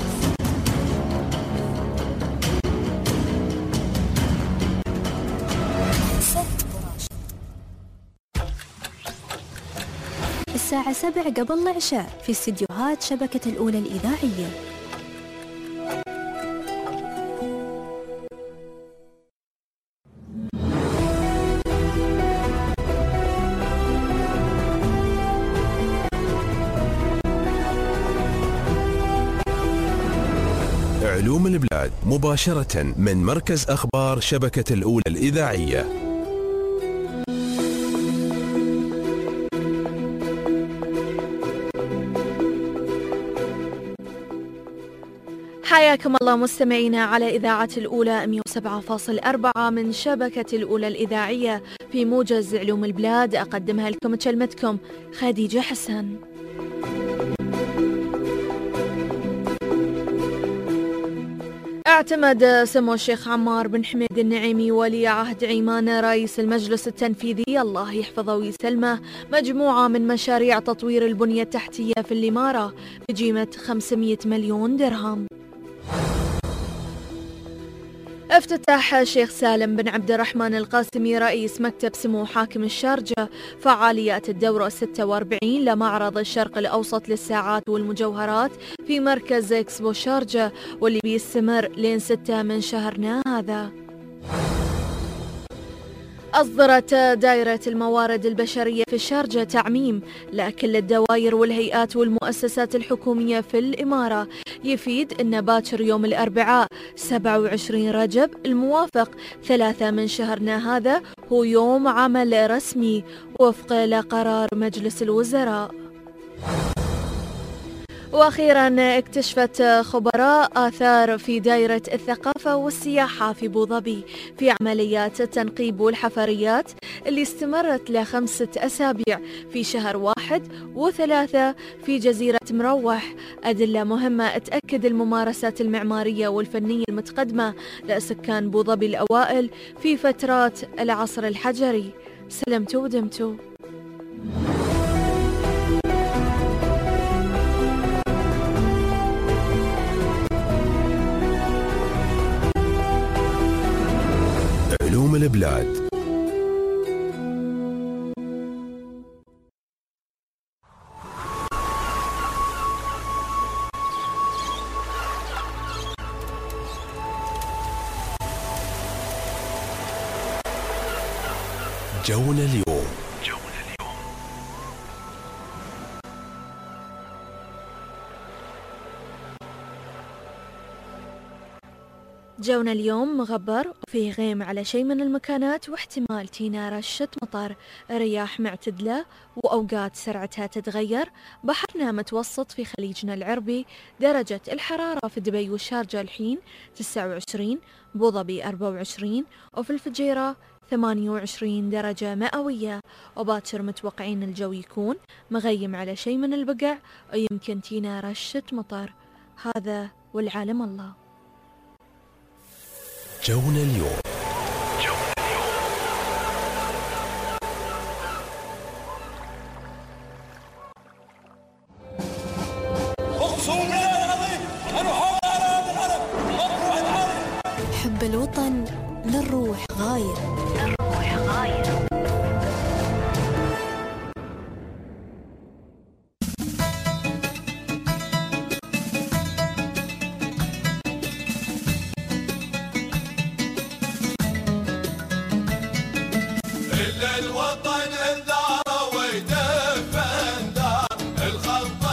الساعة سبع قبل العشاء في استديوهات شبكة الأولى الإذاعية. علوم البلاد مباشرة من مركز أخبار شبكة الأولى الإذاعية. حياكم الله مستمعينا على إذاعة الأولى مئة وسبعة فاصلة أربعة من شبكة الأولى الإذاعية في موجز علوم البلاد. أقدمها لكم كلمتكم خديجة حسن. اعتمد سمو الشيخ عمار بن حميد النعيمي ولي عهد عمان رئيس المجلس التنفيذي الله يحفظه ويسلمه مجموعة من مشاريع تطوير البنية التحتية في الإمارة بقيمة خمسمئة مليون درهم. افتتح الشيخ سالم بن عبد الرحمن القاسمي رئيس مكتب سمو حاكم الشارجة فعاليات الدورة ستة وأربعين لمعرض الشرق الأوسط للساعات والمجوهرات في مركز إكسبو الشارجة واللي بيستمر لين ستة من شهرنا هذا. أصدرت دائرة الموارد البشرية في الشارجة تعميم لكل الدوائر والهيئات والمؤسسات الحكومية في الإمارة يفيد أن باكر يوم الأربعاء سبعة وعشرين رجب الموافق ثلاثة من شهرنا هذا هو يوم عمل رسمي وفق لقرار مجلس الوزراء. وأخيرا اكتشفت خبراء آثار في دائرة الثقافة والسياحة في أبوظبي في عمليات التنقيب والحفريات اللي استمرت لخمسة أسابيع في شهر واحد وثلاثة في جزيرة مروح أدلة مهمة تأكد الممارسات المعمارية والفنية المتقدمة لسكان أبوظبي الأوائل في فترات العصر الحجري. سلمتوا ودمتوا. علوم البلاد. جونا اليوم. جونا اليوم مغبر وفيه غيم على شيء من المكانات واحتمال تينا رشة مطر، رياح معتدلة وأوقات سرعتها تتغير. بحرنا متوسط في خليجنا العربي. درجة الحرارة في دبي والشارجة الحين تسعة وعشرين، بوظبي أربعة وعشرين، وفي الفجيرة ثمانية وعشرين درجة مئوية. وباكر متوقعين الجو يكون مغيم على شيء من البقع ويمكن تينا رشة مطر. هذا والعالم الله. جونا اليوم. حب الوطن للروح غاية. للروح غاية. الوطن انذار ويدفن دار الخط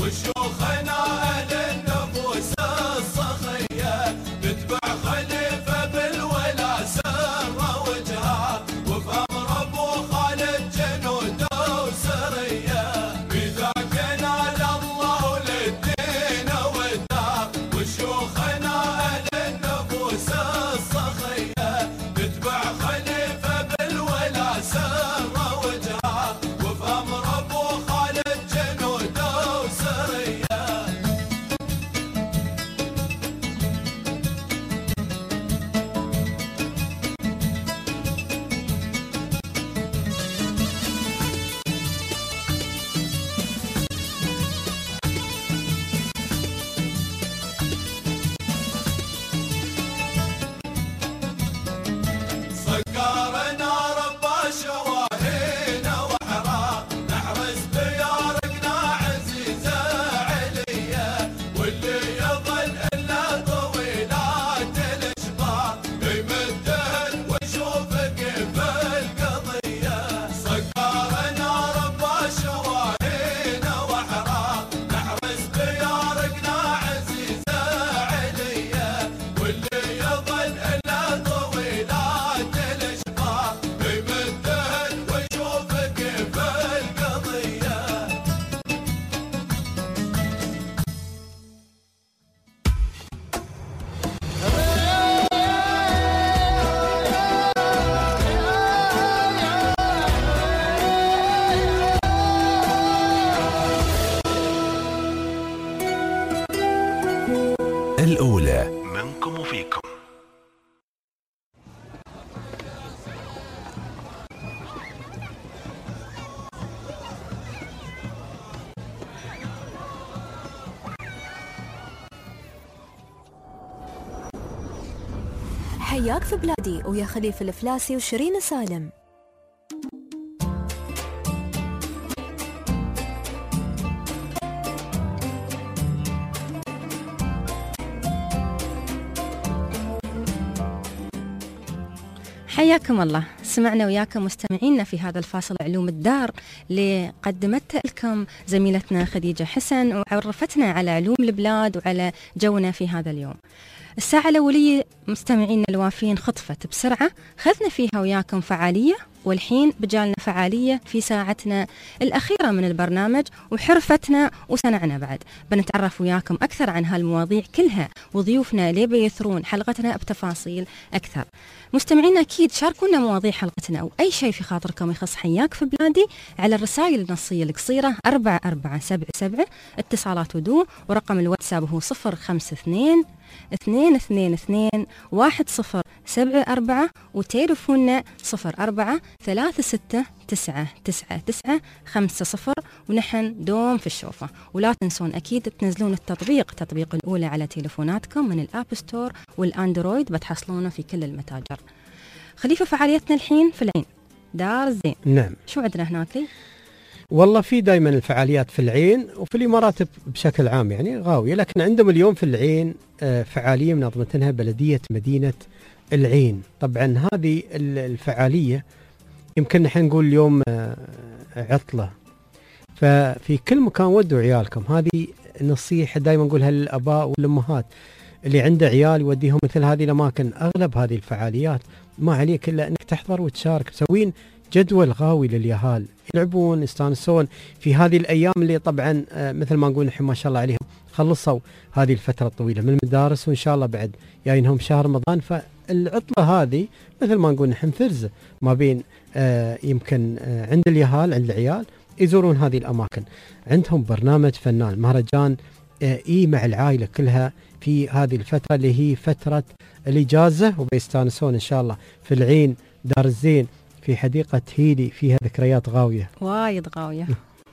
وشيوخنا أهل النفوس الصخية تتبع خليفة بالولا سر وجهه وفي أمر أبو خالد جنود وسرية بذاك نال الله للدين والدار وشيوخنا أهل النفوس الصخية تتبع خليفة بالولا سر وجهه وفي أمر أبو خالد جنود وسرية صقارنا ربا شواهينا وحرا نحرس بيارقنا عزيزة عليا واللي يظل إلا طويلات الأشبار يمدهن ويشوف كيف القضية صقارنا ربا شواهينا وحرا نحرس بيارقنا عزيزة عليا واللي يظل إلا طويلات الأشبار يمدهن ويشوف كيف القضية الأولى منكم وفيكم. حياك في بلادي ويا خليفة الفلاسي وشيرين سالم. حياكم الله. سمعنا وياكم مستمعينا في هذا الفاصل علوم الدار اللي قدمتها لكم زميلتنا خديجة حسن وعرفتنا على علوم البلاد وعلى جونا في هذا اليوم. الساعة الأولية مستمعينا الوافين خطفت بسرعة، خذنا فيها وياكم فعالية، والحين بجالنا فعالية في ساعتنا الأخيرة من البرنامج وحرفتنا وصنعنا بعد. بنتعرف وياكم أكثر عن هالمواضيع كلها وضيوفنا اللي بيثرون حلقتنا بتفاصيل أكثر. مستمعينا أكيد شاركونا مواضيع حلقتنا أو أي شيء في خاطركم يخص حياك في بلادي على الرسائل النصية القصيرة أربعة أربعة سبعة سبعة، اتصالات ودو، ورقم الواتساب هو صفر خمسة اثنين اثنين اثنين اثنين واحد صفر سبعة أربعة، وتليفوننا صفر أربعة ثلاثة ستة تسعة تسعة تسعة خمسة صفر، ونحن دوم في الشوفة. ولا تنسون أكيد تنزلون التطبيق، تطبيق الأولى على تليفوناتكم من الآب ستور والأندرويد، بتحصلونه في كل المتاجر. خليفة فعاليتنا الحين في العين دار الزين. نعم. شو عندنا هناك لي؟ والله في دائما الفعاليات في العين وفي الإمارات بشكل عام يعني غاوية، لكن عندهم اليوم في العين فعالية منظمتها بلدية مدينة العين. طبعا هذه الفعالية يمكن نحن نقول اليوم عطلة، ففي كل مكان ودوا عيالكم. هذه نصيحة دائما نقولها للآباء والأمهات اللي عنده عيال يوديهم مثل هذه الأماكن. أغلب هذه الفعاليات ما عليك إلا أنك تحضر وتشارك، مسوين جدول غاوي لليهال يلعبون يستانسون في هذه الأيام اللي طبعا مثل ما نقول نحن ما شاء الله عليهم خلصوا هذه الفترة الطويلة من المدارس، وإن شاء الله بعد جاينهم شهر رمضان. فالعطلة هذه مثل ما نقول نحن فرزة ما بين آه يمكن آه عند اليهال عند العيال يزورون هذه الأماكن. عندهم برنامج فنان مهرجان آه إي مع العائلة كلها في هذه الفترة اللي هي فترة الإجازة، وبيستانسون إن شاء الله في العين دار الزين في حديقة هيلي، فيها ذكريات غاوية وايد غاوية.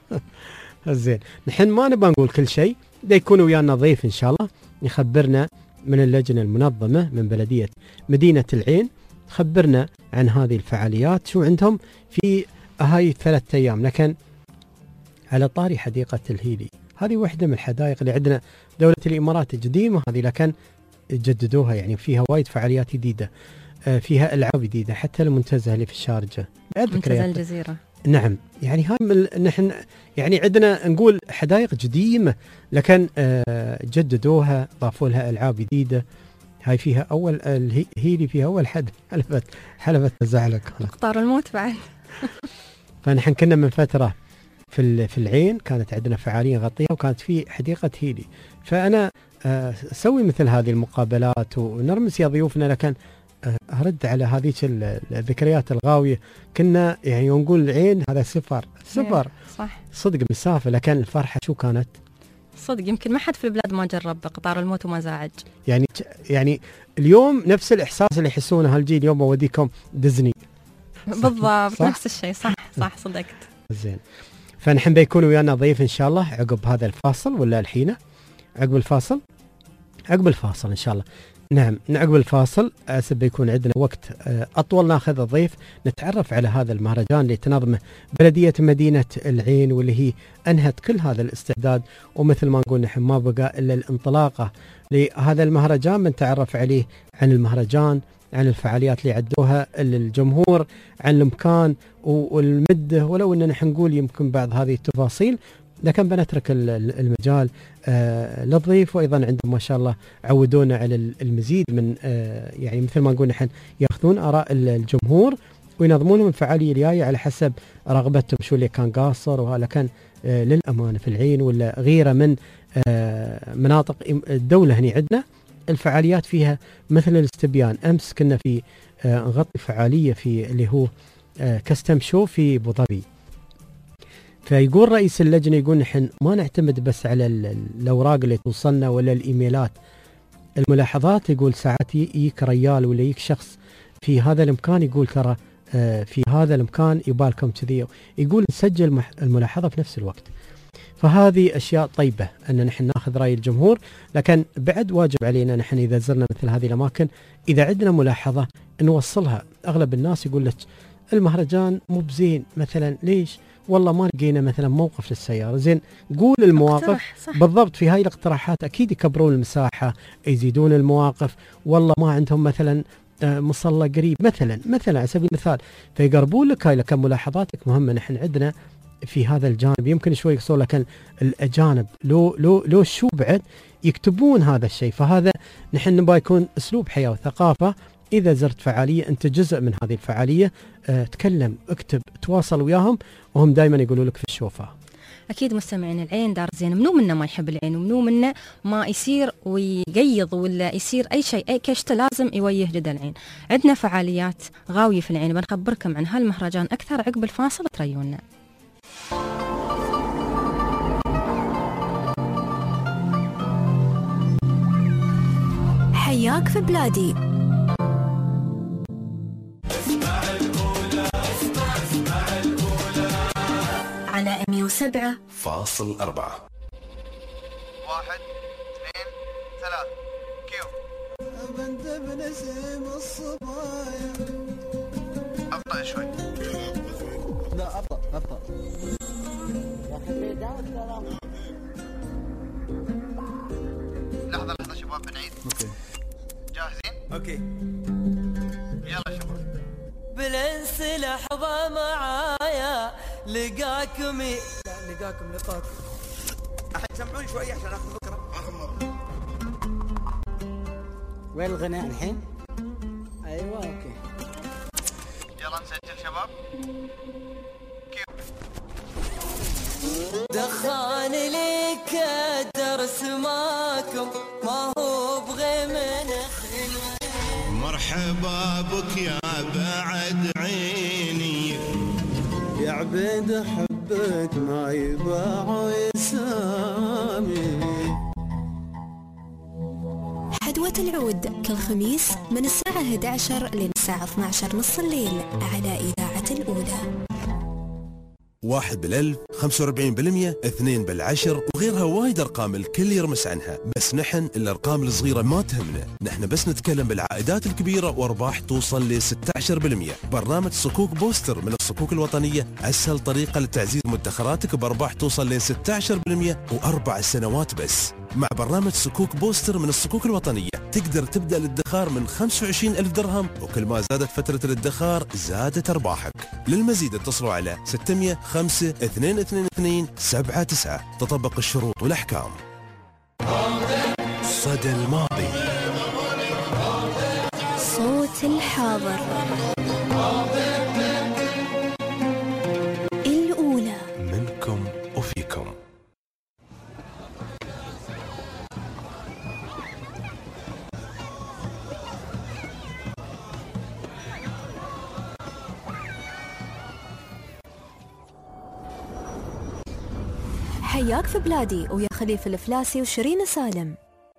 زين، نحن ما نبغى نقول كل شيء، دا يكون ويانا ضيف إن شاء الله يخبرنا من اللجنة المنظمة من بلدية مدينة العين، خبرنا عن هذه الفعاليات شو عندهم في هاي الثلاث أيام. لكن على طاري حديقة الهيلي، هذه واحدة من الحدائق اللي عندنا دولة الإمارات قديمة هذه، لكن جددوها يعني فيها وايد فعاليات جديدة، فيها ألعاب جديدة، حتى المنتزه اللي في الشارجة منتزه الجزيرة نعم، يعني هاي من نحن يعني عندنا نقول حدائق قديمة، لكن آه جددوها، ضافوا لها ألعاب جديدة. هاي فيها أول الهيلي فيها أول حد حلفت حلفت تزعلك قطار الموت بعد. فنحن كنا من فترة في في العين كانت عندنا فعالية نغطيها، وكانت في حديقة هيلي، فأنا آه أسوي مثل هذه المقابلات ونرمس يا ضيوفنا، لكن أرد على هذيك الذكريات الغاوية. كنا يعني نقول العين هذا سفر سفر صح صدق مسافة، لكن الفرحة شو كانت؟ صدق يمكن ما حد في البلاد ما جرب قطار الموت وما زعج. يعني يعني اليوم نفس الإحساس اللي يحسونه هالجيل اليوم أوديكم ديزني. بالضبط نفس الشيء. صح صح صدقت. زين، فنحن بيكون ويانا ضيف إن شاء الله عقب هذا الفاصل، ولا الحين عقب الفاصل؟ عقب الفاصل إن شاء الله. نعم، عقب الفاصل اسف بيكون عندنا وقت اطول ناخذ الضيف نتعرف على هذا المهرجان اللي تنظمه بلديه مدينه العين، واللي هي انهت كل هذا الاستعداد، ومثل ما نقول نحن ما بقى الا الانطلاقه لهذا المهرجان. بنتعرف عليه عن المهرجان، عن الفعاليات اللي عدوها للجمهور، عن المكان والمده، ولو ان نحن نقول يمكن بعض هذه التفاصيل، لكن بنترك المجال آه للضيف. وايضا عندهم ما شاء الله عودونا على المزيد من آه يعني مثل ما نقول نحن ياخذون اراء الجمهور وينظمونهم الفعاليه الجايه على حسب رغبتهم، شو اللي كان قاصر. وهذا كان آه للامانه في العين ولا غيره من آه مناطق الدوله. هني عندنا الفعاليات فيها مثل الاستبيان. امس كنا في آه نغطي فعاليه في اللي هو آه كاستم شو في ابو ظبي. فيقول رئيس اللجنة يقول نحن ما نعتمد بس على الأوراق اللي توصلنا ولا الإيميلات، الملاحظات. يقول ساعات يجيك ريال ولا يجيك شخص في هذا المكان يقول ترى في هذا المكان يبالكم كذي، يقول نسجل الملاحظة في نفس الوقت. فهذه أشياء طيبة أن نحن ناخذ رأي الجمهور، لكن بعد واجب علينا نحن إذا زرنا مثل هذه الأماكن إذا عندنا ملاحظة نوصلها. أغلب الناس يقول لك المهرجان مو بزين مثلا، ليش؟ والله ما لقينا مثلا موقف للسيارة. زين، قول المواقف بالضبط. في هاي الاقتراحات أكيد يكبرون المساحة، يزيدون المواقف. والله ما عندهم مثلا مصلى قريب مثلا مثلا على سبيل المثال، فيقربون لك هاي. لكن ملاحظاتك مهمة. نحن عندنا في هذا الجانب يمكن شوي يقصون، لكن الأجانب لو لو لو شو بعد يكتبون هذا الشيء. فهذا نحن نبغى يكون أسلوب حياة وثقافة. إذا زرت فعالية أنت جزء من هذه الفعالية، أه تكلم، اكتب، تواصل وياهم، وهم دائما يقولوا لك في الشوفة. أكيد مستمعين العين دار زين، منو منا ما يحب العين، ومنو منا ما يصير ويقيض ولا يصير أي شيء أي كشته لازم يويه لدى العين. عندنا فعاليات غاوية في العين، بنخبركم عن هالمهرجان أكثر عقب الفاصل، تريونا. حياك في بلادي على مية وسبعة فاصل أربعة. واحد اثنين ثلاث كيو. بنت بنسيم الصبايا. أبطأ شوي. لا أبطأ أبطأ. لحظة لحظة شباب بنعيد. أوكي. جاهزين؟ أوكي. يلا شباب. بالانس لحظة معايا لقاكم ي... لا لقاكم لقاكم. أحد سمعوني شوي عشان آخذ فكرة. وين الغناء الحين؟ أيوة أوكي. يلا نسجل شباب. كيو. دخان لك درس ماكم ما هو بغي من خلوة. مرحبا بك يا بعد عيني يا عبيد حبك ما يباع ويسامي. حدوة العود كل خميس من الساعة إحدى عشرة للساعة اثني عشر نص الليل على إذاعة الأولى. واحد بالألف، خمسة وأربعين بالمية، اثنين بالعشر، وغيرها وايد أرقام الكل يرمس عنها. بس نحن الأرقام الصغيرة ما تهمنا، نحن بس نتكلم بالعائدات الكبيرة وأرباح توصل ل ستة عشر بالمية. برنامج صكوك بوستر من الصكوك الوطنية أسهل طريقة لتعزيز مدخراتك بأرباح توصل ل ستة عشر بالمية وأربع سنوات بس. مع برنامج صكوك بوستر من الصكوك الوطنية تقدر تبدأ الادخار من خمسة وعشرين ألف درهم، وكل ما زادت فترة الادخار زادت أرباحك. للمزيد اتصلوا على ستمية خمسة اثنين اثنين اثنين سبعة تسعة. تطبق الشروط والأحكام. صدى الماضي، صوت الحاضر، الأولى منكم وفيكم. حياك في بلادي ويا خليفة الفلاسي وشيرين سالم.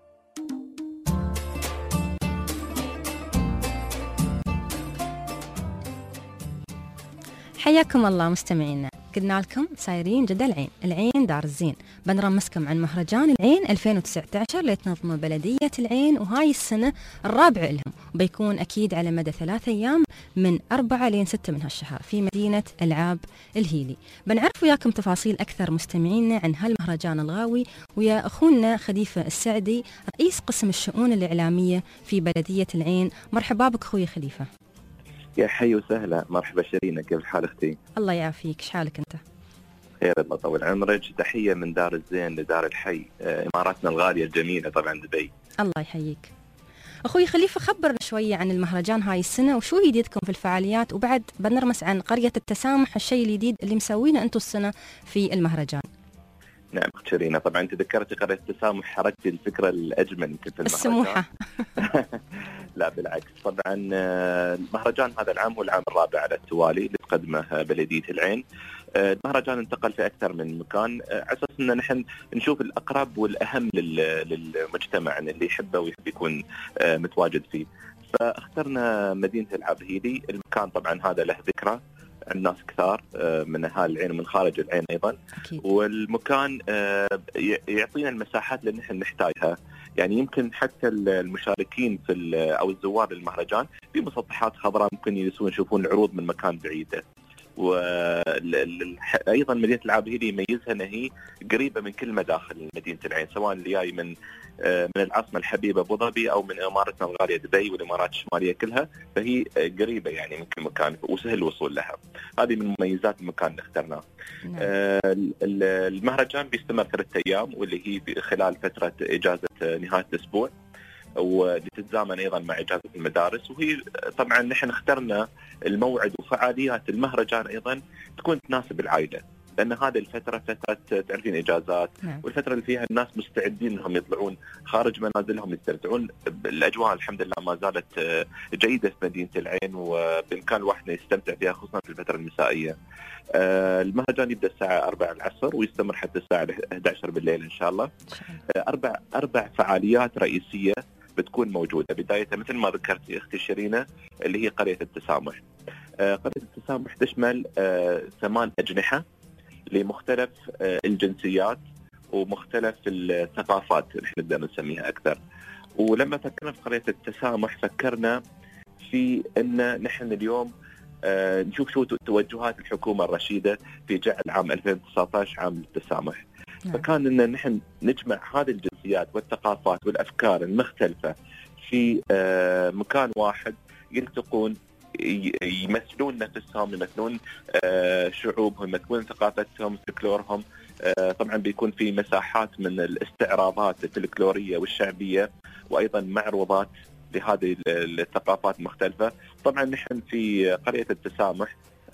حياكم الله مستمعينا. قلنا لكم سايرين جدة العين، العين دار الزين. بنرمسكم عن مهرجان العين ألفين وتسعة عشر اللي تنظمه بلدية العين، وهاي السنة الرابع لهم، وبيكون أكيد على مدى ثلاث أيام من أربعة لين ستة من هالشهر في مدينة ألعاب الهيلي. بنعرف وياكم تفاصيل أكثر مستمعينا عن هالمهرجان الغاوي ويا أخونا خليفة السعدي رئيس قسم الشؤون الإعلامية في بلدية العين. مرحبا بك أخوي خليفة. يا حي وسهلا، مرحبا شيرين، كيف الحال اختي؟ الله يعافيك، شحالك انت؟ خير، الله يطول عمرك. تحيه من دار الزين لدار الحي، اماراتنا الغاليه الجميله طبعا دبي. الله يحييك. اخوي خليفه، خبرنا شويه عن المهرجان هاي السنه وشو جديدكم في الفعاليات، وبعد بنرمس عن قريه التسامح، الشيء الجديد اللي مسوينه انتم السنه في المهرجان. نعم شيرين، طبعا انت ذكرتي قريه التسامح، حركتي الفكره الاجمل يمكن في المهرجان. السموحه. لا بالعكس، طبعا المهرجان هذا العام هو العام الرابع على التوالي اللي تقدمه بلديه العين. المهرجان انتقل في اكثر من مكان على اساس ان نحن نشوف الاقرب والاهم للمجتمع اللي يحبه ويحب يكون متواجد فيه. فاخترنا مدينه العاب هيلي. المكان طبعا هذا له ذكرى، الناس كثار من اهالي العين ومن خارج العين ايضا. أكيد. والمكان يعطينا المساحات اللي نحن نحتاجها، يعني يمكن حتى المشاركين في او الزوار للمهرجان في مسطحات خضراء ممكن يجلسون يشوفون العروض من مكان بعيده. وايضا مدينه العاب هيلي يميزها ان هي قريبه من كل مداخل مدينه العين، سواء اللي جاي من من العاصمه الحبيبه ابو ظبي او من امارتنا الغاليه دبي والامارات الشماليه كلها، فهي قريبه يعني من كل مكان وسهل الوصول لها. هذه من مميزات المكان اللي اخترناه. نعم. المهرجان بيستمر ثلاثة ايام، واللي هي خلال فتره اجازه نهايه الاسبوع، وتتزامن ايضا مع اجازه المدارس. وهي طبعا نحن اخترنا الموعد وفعاليات المهرجان ايضا تكون تناسب العائله، لان هذه الفتره فتره تعرفين اجازات. نعم. والفتره اللي فيها الناس مستعدين انهم يطلعون خارج منازلهم يستمتعون. الاجواء الحمد لله ما زالت جيده في مدينه العين، وبامكان الواحد يستمتع فيها خصوصا في الفتره المسائيه. المهرجان يبدا الساعه أربعة العصر ويستمر حتى الساعه إحدى عشرة بالليل ان شاء الله. اربع اربع فعاليات رئيسيه بتكون موجوده، بدايه مثل ما ذكرتي اختي شيرينه اللي هي قريه التسامح. قريه التسامح تشمل ثمان اجنحه لمختلف الجنسيات ومختلف الثقافات اللي احنا نقدر نسميها اكثر. ولما فكرنا في قريه التسامح فكرنا في ان نحن اليوم نشوف شو توجهات الحكومه الرشيده في جعل عام ألفين وتسعة عشر عام للتسامح. فكان ان نحن نجمع هذه الجنسيات والثقافات والافكار المختلفه في مكان واحد، يلتقون يمثلون نفسهم، يمثلون شعوبهم، يمثلون ثقافتهم، فلكلورهم. طبعا بيكون في مساحات من الاستعراضات الفلكلوريه والشعبيه، وايضا معروضات لهذه الثقافات المختلفه. طبعا نحن في قريه التسامح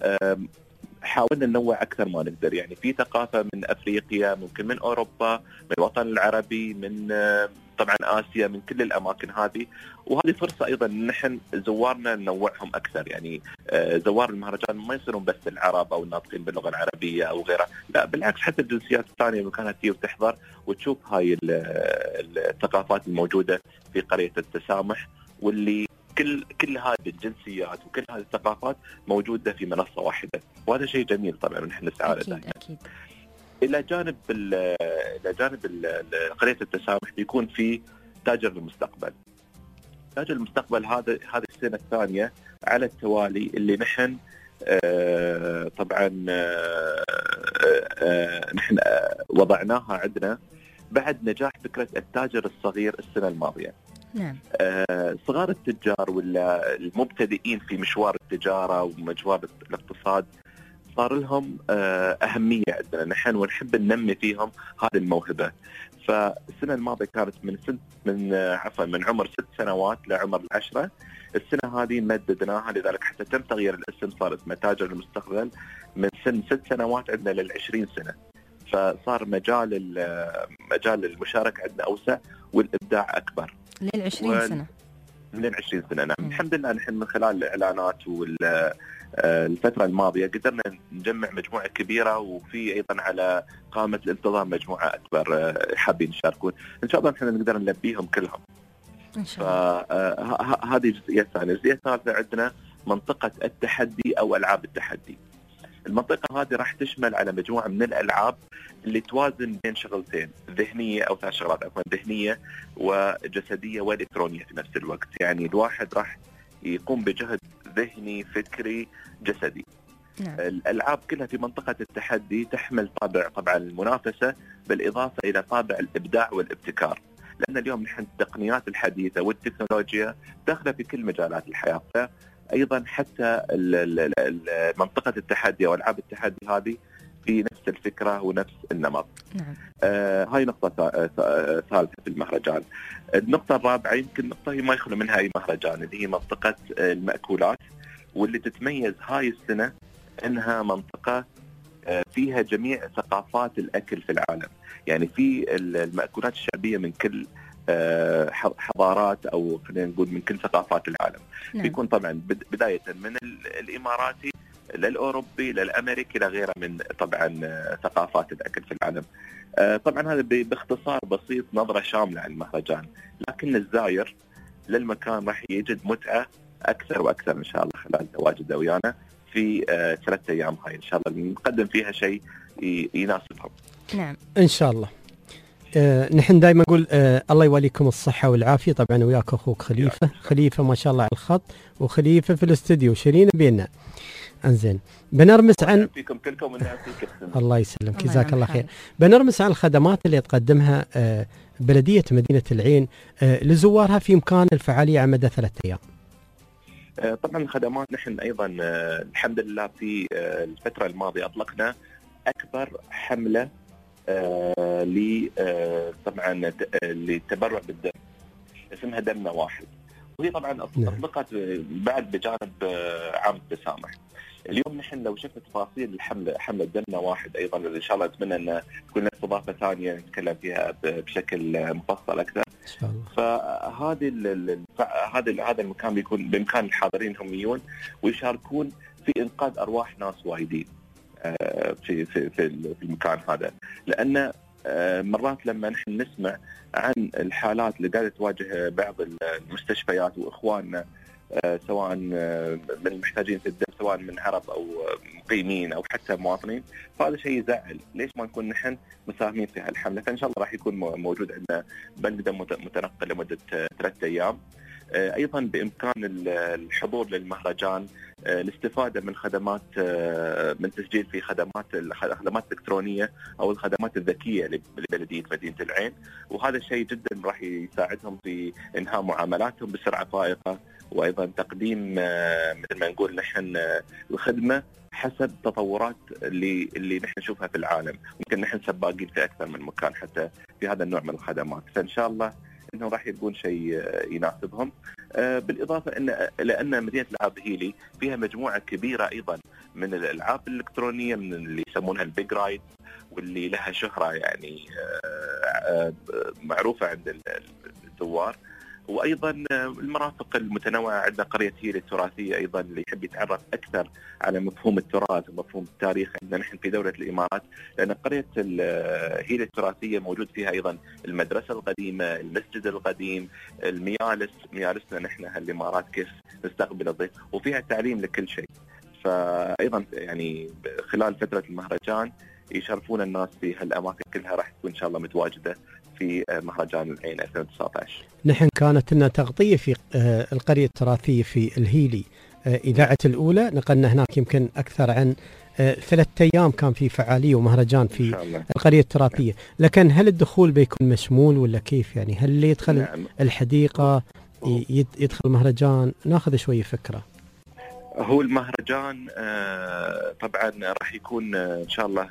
حاولنا ننوع اكثر ما نقدر، يعني في ثقافه من افريقيا، ممكن من اوروبا، من الوطن العربي، من طبعا اسيا، من كل الاماكن هذه. وهذه فرصه ايضا نحن زوارنا ننوعهم اكثر، يعني زوار المهرجان ما يصيرون بس العرب او الناطقين باللغه العربيه او غيرها، لا بالعكس حتى الجنسيات الثانيه مكانها تجي وتحضر وتشوف هاي الثقافات الموجوده في قريه التسامح، واللي كل كل هذه الجنسيات وكل هذه الثقافات موجوده في منصه واحده، وهذا شيء جميل طبعا ونحن نسعى له دائما. اكيد. الى جانب الى جانب قريه التسامح بيكون في تاجر المستقبل. تاجر المستقبل هذا هذه السنه الثانيه على التوالي اللي نحن آه طبعا آه آه نحن آه وضعناها عندنا بعد نجاح فكره التاجر الصغير السنه الماضيه. نعم. آه صغار التجار ولا المبتدئين في مشوار التجارة ومشوار الاقتصاد صار لهم آه أهمية عندنا نحن، ونحب ننمي فيهم هذه الموهبة. فالسنة الماضية كانت من سن من آه عفوا من عمر ست سنوات لعمر العشرة. السنة هذه مددناها، لذلك حتى تم تغيير الاسم، صار اسمه تاجر المستقبل، من سن ست سنوات عندنا للعشرين سنة. فصار مجال مجال المشاركة عندنا أوسع والإبداع أكبر. للعشرين و... سنة. من العشرين سنة نعم. الحمد لله نحن من خلال الإعلانات والفترة الماضية قدرنا نجمع مجموعة كبيرة، وفي أيضا على قامة الانتظام مجموعة أكبر حابين يشاركون. إن شاء الله نحن نقدر نلبيهم كلهم إن شاء الله. فهذه الجزئية الثانية. الجزئية الثالثة عندنا منطقة التحدي أو ألعاب التحدي. المنطقة هذه راح تشمل على مجموعة من الألعاب اللي توازن بين شغلتين، ذهنية أو ثلاث شغلات عفوا، ذهنية وجسدية وإلكترونية في نفس الوقت. يعني الواحد راح يقوم بجهد ذهني فكري جسدي. نعم. الألعاب كلها في منطقة التحدي تحمل طابع طبعا المنافسة، بالإضافة إلى طابع الإبداع والابتكار، لأن اليوم نحن التقنيات الحديثة والتكنولوجيا داخلة في كل مجالات الحياة. أيضا حتى منطقة التحدي أو ألعاب التحدي هذه في نفس الفكرة ونفس النمط. نعم. آه هاي نقطة ثالثة في المهرجان. النقطة الرابعة يمكن نقطة هي ما يخلو منها أي مهرجان، اللي هي منطقة المأكولات، واللي تتميز هاي السنة أنها منطقة فيها جميع ثقافات الأكل في العالم. يعني في المأكولات الشعبية من كل حضارات أو خلينا نقول من كل ثقافات العالم. نعم. بيكون طبعا بداية من الإماراتي للأوروبي للأمريكي لغيره من طبعا ثقافات الأكل في العالم. طبعا هذا باختصار بسيط نظرة شاملة عن المهرجان، لكن الزاير للمكان راح يجد متعة أكثر وأكثر إن شاء الله خلال تواجده ويانا في ثلاثة أيام هاي. إن شاء الله نقدم فيها شيء يناسبهم. نعم إن شاء الله. آه نحن دائما نقول آه الله يوليكم الصحة والعافية. طبعا وياك أخوك خليفة. خليفة ما شاء الله على الخط، وخليفة في الاستديو شيرين بينا. انزين بنرمس عن فيكم كلكم والناس فيكم. الله يسلمك جزاك الله خير. بنرمس عن الخدمات اللي تقدمها آه بلدية مدينة العين آه لزوارها في إمكان الفعالية على مدى ثلاثة أيام. آه طبعا الخدمات نحن أيضا آه الحمد لله في آه الفترة الماضية أطلقنا أكبر حملة آه ل آه طبعا للتبرع بالدم اسمها دمنا واحد، وهي طبعا اطلقت بعد بجانب آه عام التسامح. اليوم نحن لو شفنا تفاصيل الحمله حمله دمنا واحد ايضا ان شاء الله اتمنى ان تكون استضافه ثانيه نتكلم فيها بشكل مفصل اكثر ان شاء الله. فهذه هذا هذا المكان بيكون بامكان الحاضرين هم يجون ويشاركون في انقاذ ارواح ناس وايدين في في في المكان هذا، لان مرات لما نحن نسمع عن الحالات اللي قاعده تواجه بعض المستشفيات واخواننا سواء من المحتاجين في الدم سواء من عرب او مقيمين او حتى مواطنين، فهذا شيء يزعل. ليش ما نكون نحن مساهمين في هالحمله؟ فان شاء الله راح يكون موجود عندنا بنك دم متنقل لمده ثلاثة ايام. ايضا بامكان الحضور للمهرجان، الاستفاده من خدمات من تسجيل في خدمات الخدمات الالكترونيه او الخدمات الذكيه لبلديه مدينه العين، وهذا الشيء جدا راح يساعدهم في انهاء معاملاتهم بسرعه فائقه، وايضا تقديم مثل ما نقول نحن الخدمه حسب تطورات اللي اللي نحن نشوفها في العالم. ممكن نحن سباقين في اكثر من مكان حتى في هذا النوع من الخدمات، فان شاء الله انه راح يكون شيء يناسبهم. بالاضافه ان لان مدينه العاب هيلي فيها مجموعه كبيره ايضا من الالعاب الالكترونيه من اللي يسمونها البيج رايد، واللي لها شهره يعني معروفه عند الزوار. وايضا المرافق المتنوعه، عندنا قريه هيلي التراثيه ايضا اللي يحب يتعرف اكثر على مفهوم التراث ومفهوم التاريخ عندنا نحن في دوله الامارات، لان قريه هيلي التراثيه موجود فيها ايضا المدرسه القديمه، المسجد القديم، الميالس، ميالسنا نحن هالامارات كيف نستقبل الضيف، وفيها تعليم لكل شيء. فايضا يعني خلال فتره المهرجان يشرفون الناس في هالاماكن كلها، راح تكون ان شاء الله متواجده في مهرجان العين ألفين وتسعة عشر. نحن كانت لنا تغطية في القرية التراثية في الهيلي، إذاعة الأولى نقلنا هناك يمكن أكثر عن آه ثلاثة أيام كان في فعالية ومهرجان في القرية التراثية، لكن هل الدخول بيكون مشمول ولا كيف يعني؟ هل اللي يدخل نعم. الحديقة يدخل المهرجان؟ ناخذ شوية فكرة. هو المهرجان طبعا راح يكون ان شاء الله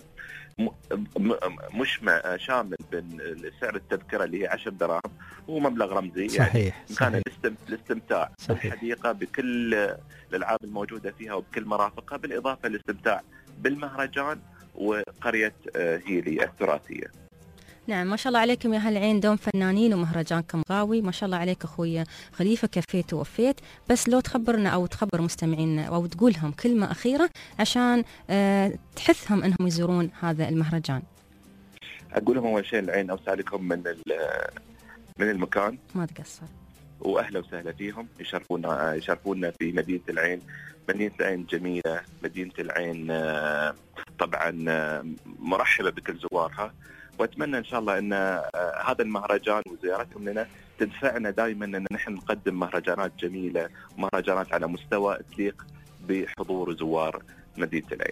مشمع شامل بين سعر التذكرة اللي هي عشرة دراهم، هو مبلغ رمزي صحيح يعني كان الاستمتاع بالحديقة بكل الألعاب الموجودة فيها وبكل مرافقها، بالإضافة للاستمتاع بالمهرجان وقرية هيلي التراثية. نعم ما شاء الله عليكم يا هالعين، دوم فنانين ومهرجانكم غاوي ما شاء الله عليك أخوي خليفة، كفيت ووفيت. بس لو تخبرنا أو تخبر مستمعينا أو تقولهم كلمة أخيرة عشان أه تحثهم أنهم يزورون هذا المهرجان. أقول لهم أول شيء العين أوسع لكم من من المكان، ما تقصر، وأهلا وسهلا فيهم، يشرفونا يشرفونا في مدينة العين. مدينة العين جميلة، مدينة العين طبعا مرحبة بكل زوارها، واتمنى ان شاء الله ان هذا المهرجان وزيارتهم لنا تدفعنا دائما ان نحن نقدم مهرجانات جميله ومهرجانات على مستوى تليق بحضور زوار مدينه العين.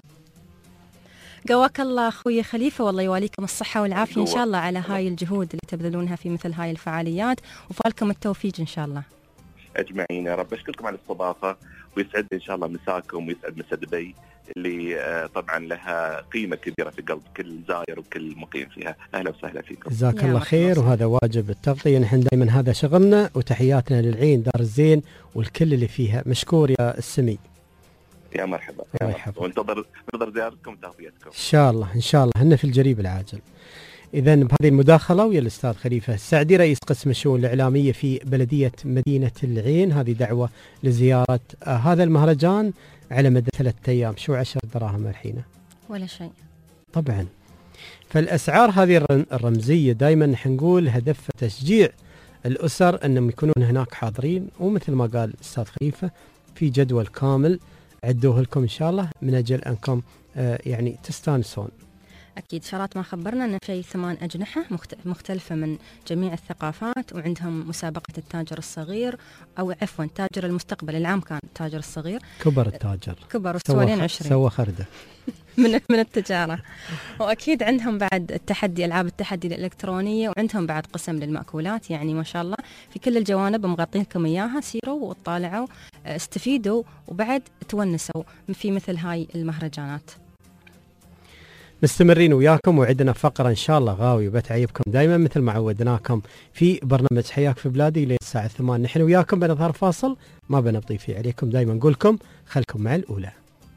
قواك الله اخوي خليفه، والله يواليكم الصحه والعافيه ان شاء الله على هاي الجهود اللي تبذلونها في مثل هاي الفعاليات، وفالكم التوفيق ان شاء الله. اجمعين يا رب. اشكركم على الاستضافه، ويسعد ان شاء الله مساكم ويسعد مسا دبي اللي طبعا لها قيمة كبيرة في قلب كل زائر وكل مقيم فيها. أهلا وسهلا فيكم. جزاك الله خير، وهذا واجب التغطية، نحن دائما هذا شغلنا، وتحياتنا للعين دار الزين والكل اللي فيها. مشكور يا السمي. يا مرحبا يا مرحبا، وانتظر ننتظر زيارتكم وتغطيتكم إن شاء الله إن شاء الله، هن في الجريب العاجل. إذا بهذه المداخلة ويا الأستاذ خليفة السعدي رئيس قسم الشؤون الإعلامية في بلدية مدينة العين، هذه دعوة لزيارة آه هذا المهرجان على مدى ثلاثة أيام. شو عشر دراهم الحين؟ ولا شيء طبعا. فالأسعار هذه الرمزية دائما نحن نقول هدف تشجيع الأسر أنهم يكونون هناك حاضرين، ومثل ما قال الأستاذ خليفة في جدول كامل عدوه لكم إن شاء الله من أجل أنكم آه يعني تستانسون. أكيد شارات ما خبرنا أن في ثمان أجنحة مختلفة من جميع الثقافات، وعندهم مسابقة التاجر الصغير أو عفوا تاجر المستقبل، العام كان التاجر الصغير، كبر التاجر كبر السوالين عشرين سوى خردة من من التجارة. وأكيد عندهم بعد التحدي، ألعاب التحدي الإلكترونية، وعندهم بعد قسم للمأكولات. يعني ما شاء الله في كل الجوانب مغطين لكم إياها، سيروا وطالعوا استفيدوا وبعد تونسوا في مثل هاي المهرجانات. مستمرين وياكم، وعندنا فقرة إن شاء الله غاوي وبتعيبكم دائما مثل ما عودناكم في برنامج حياك في بلادي للساعة الثمان. نحن وياكم بنظهر فاصل ما بنبطي فيه عليكم، دائما نقولكم خلكم مع الأولى.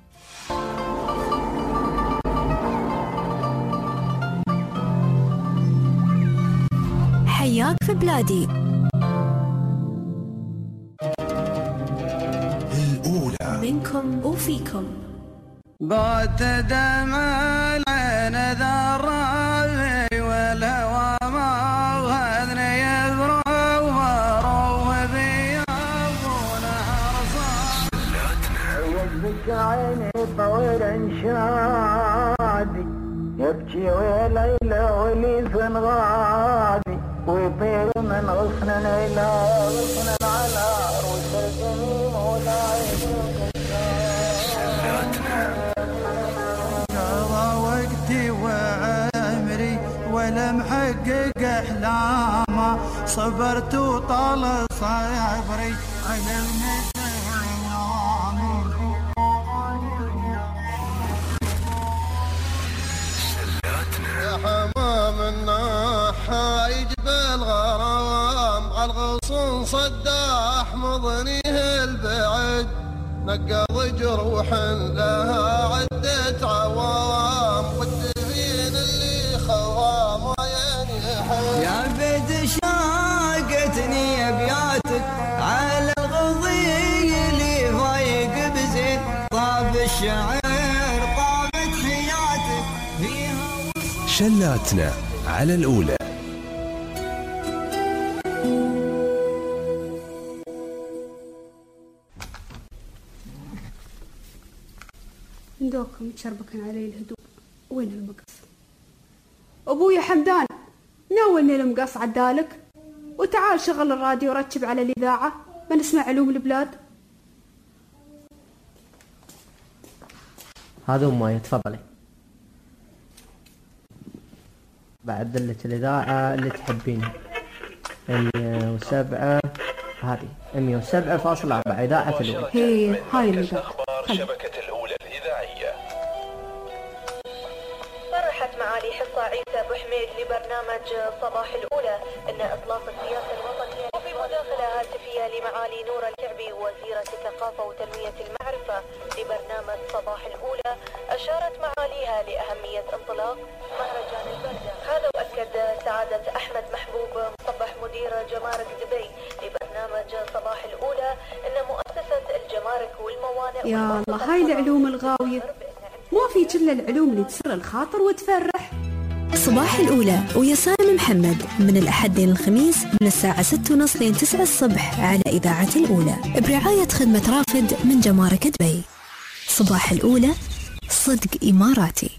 حياك في بلادي الأولى منكم وفيكم. بات دمع العين ذرابي والهوى ما غذني يذرو وروه بيابون عرصان يدك عيني طويل شادي يبكي وليلة وليس غادي ويطير من غصن إلى غصن على عروس الجميم ولا يدوك وعمري ولا محقق احلامه، صبرت وطال صبري على المدى يا حمام النحايج بالغرام عالغصن صداح مضنيه البعد، نقض جروح لها عدة عوام والدفين اللي خوام وينحب. يا بيت شاقتني ابياتك على الغضي اللي ضايق بزين، طاب الشعر طابت حياتك فيها شلاتنا على الأولى. ندوكم تشربكن علي الهدوء. وين المقص؟ أبويا حمدان ناولني المقص عدالك، وتعال شغل الراديو ورتب على الإذاعة بنسمع علوم البلاد. هذا أماية تفضلي. بعد دلة الإذاعة اللي تحبينها مية وسبعة، هذه مية وسبعة فاصلة أربعة إذاعة الأولى. هي هاي اللي شبكة الأولى الإذاعية. صرحت معالي حصة عيسى أبو حميد لبرنامج صباح الأولى أن إطلاق السياسة الوطنية وفي مداخلة هاتفية لمعالي نورة الكعبي وزيرة الثقافة وتنمية المعرفة لبرنامج صباح الأولى، أشارت معاليها لأهمية انطلاق مهرجان البردة. هذا وأكد سعادة أحمد محبوب مصبح مدير جمارك دبي لبرنامج صباح الأولى أن مؤسسة الجمارك والموانئ يا الله هاي العلوم الغاوية، ما في كل العلوم اللي تسر الخاطر وتفرح. صباح الأولى ويا سالم محمد من الأحد للخميس من الساعة ستة ونص لين تسعة الصبح على إذاعة الأولى برعاية خدمة رافد من جمارك دبي. صباح الأولى صدق إماراتي.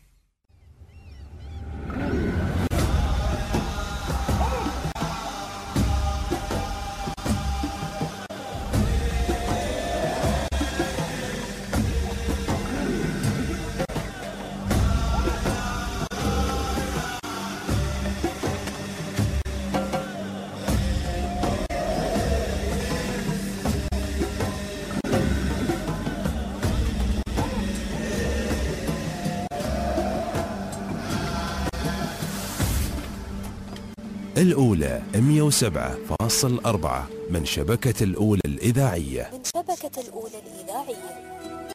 الأولى مية وسبعة فاصلة أربعة من شبكة الأولى الإذاعية. من شبكة الأولى الإذاعية.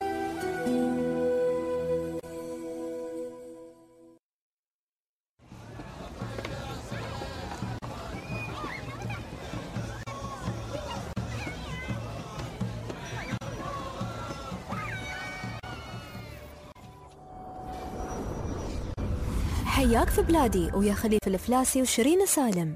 حياك في بلادي ويا خليفة الفلاسي وشيرين سالم.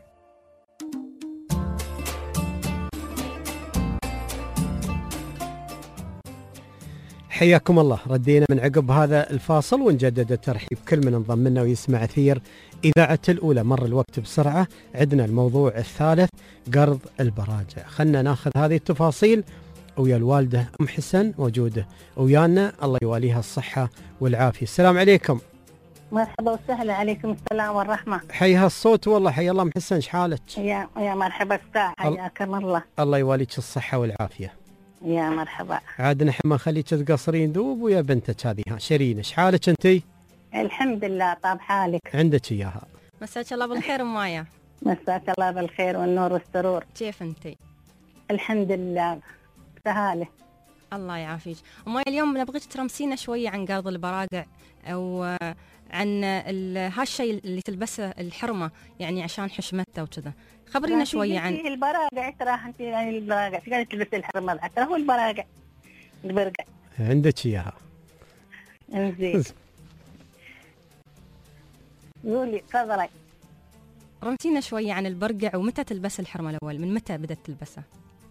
حياكم الله، ردينا من عقب هذا الفاصل ونجدد الترحيب كل من انضم لنا ويسمع أثير إذاعة الأولى. مر الوقت بسرعة، عندنا الموضوع الثالث قرض البراجع. خلنا ناخذ هذه التفاصيل ويا الوالدة أم حسن موجودة ويانا، الله يواليها الصحة والعافية. السلام عليكم. مرحبا وسهلا. عليكم السلام والرحمة. حيها الصوت والله. حيا الله ام حسن، شحالك؟ يا يا مرحبا استاذ، حياكم الله. الله يواليك الصحة والعافية. يا مرحبا. عاد نحن ما نخليك تقصرين دوب ويا بنتك هذه ها شيرين، شحالك انتي؟ الحمد لله. طاب حالك؟ عندك اياها. مساك الله بالخير ام مايا. مساك الله بالخير والنور والسرور. كيف انتي؟ الحمد لله سهالة. الله يعافيك. ام مايا اليوم نبغيك ترمسينا شوية عن قرض البراجع او عن هالشيء اللي تلبسه الحرمة يعني عشان حشمته وكذا. خبرينا شوية عن البراجع. ترى انت يعني البراجع تقدر تلبس الحرمة بعد، ترى هو البراجع البرقع عندك اياها. انزين قولي تفضلي. رمتينا شوية عن البرقع ومتى تلبس الحرمة الأول، من متى بدأت تلبسها؟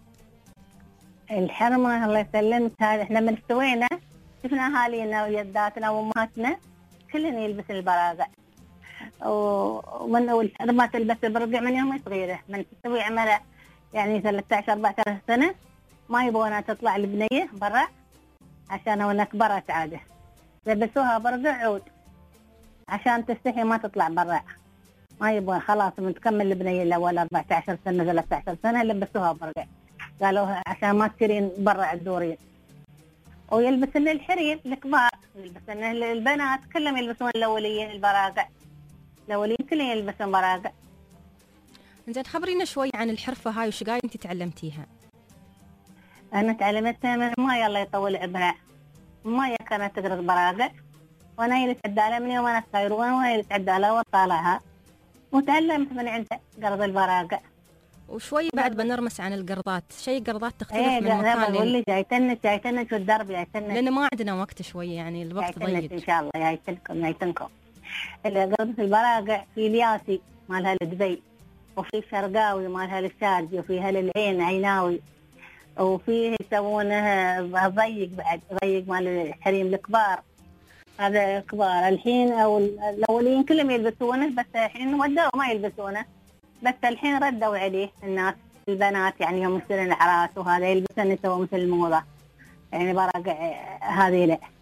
الحرمة الله يسلمك هذا احنا من استوينا شفنا اهالينا وجداتنا وامهاتنا كلنا يلبس البراقع، ومن الحرمة تلبس البرقع من يوم صغيرة، من تسوي عمره يعني ثلاثة عشر أربعة عشر سنة ما يبغونها تطلع البنية برا عشان هنا كبرت عاده، لبسوها برقع عود عشان تستحي ما تطلع برا، ما يبغون خلاص من تكمل البنية الأول أربعة عشر سنة ثلاثة عشر سنة لبسوها برقع، قالوا عشان ما تصيرين برا الدورين. ويلبسن الحريم الكبار، يلبسن البنات كلهم يلبسون الأوليين البراقع، الأوليين كلهم يلبسون براقع. زين خبرينا شوي عن الحرفة هاي وش قاعدة انت تعلمتيها؟ أنا تعلمتها من مايا الله يطول عمرها. مايا كانت تقرض براقع وأنا هي اللي تعدالها من يوم أنا صغير، وأنا هي اللي تعدالها وطالعها وتعلمت من عندها قرض البراقع. وشوي بعد بنرمس عن القرضات، شيء قرضات تختلف ايه من مكان لمكان. ايه لي جايتنك جايتنك في الدرب جايتنك، لأن ما عندنا وقت شوي يعني الوقت ضيق. إن شاء الله جايتنكم جايتنكم. قرضة البراقع في الياسي مالها لدبي، وفي شرقاوي مالها للشارجي، وفيها للعين عيناوي، وفيه يسوونه ضيق بعد ضيق مال الحريم الكبار، هذا كبار الحين أو الأولين كلهم يلبسونه، بس الحين ودوا ما يلبسونه، بس الحين ردوا عليه الناس البنات يعني يوم يصيرون العراس وهذا يلبسون يسووا مثل الموضة يعني براقع هذه لا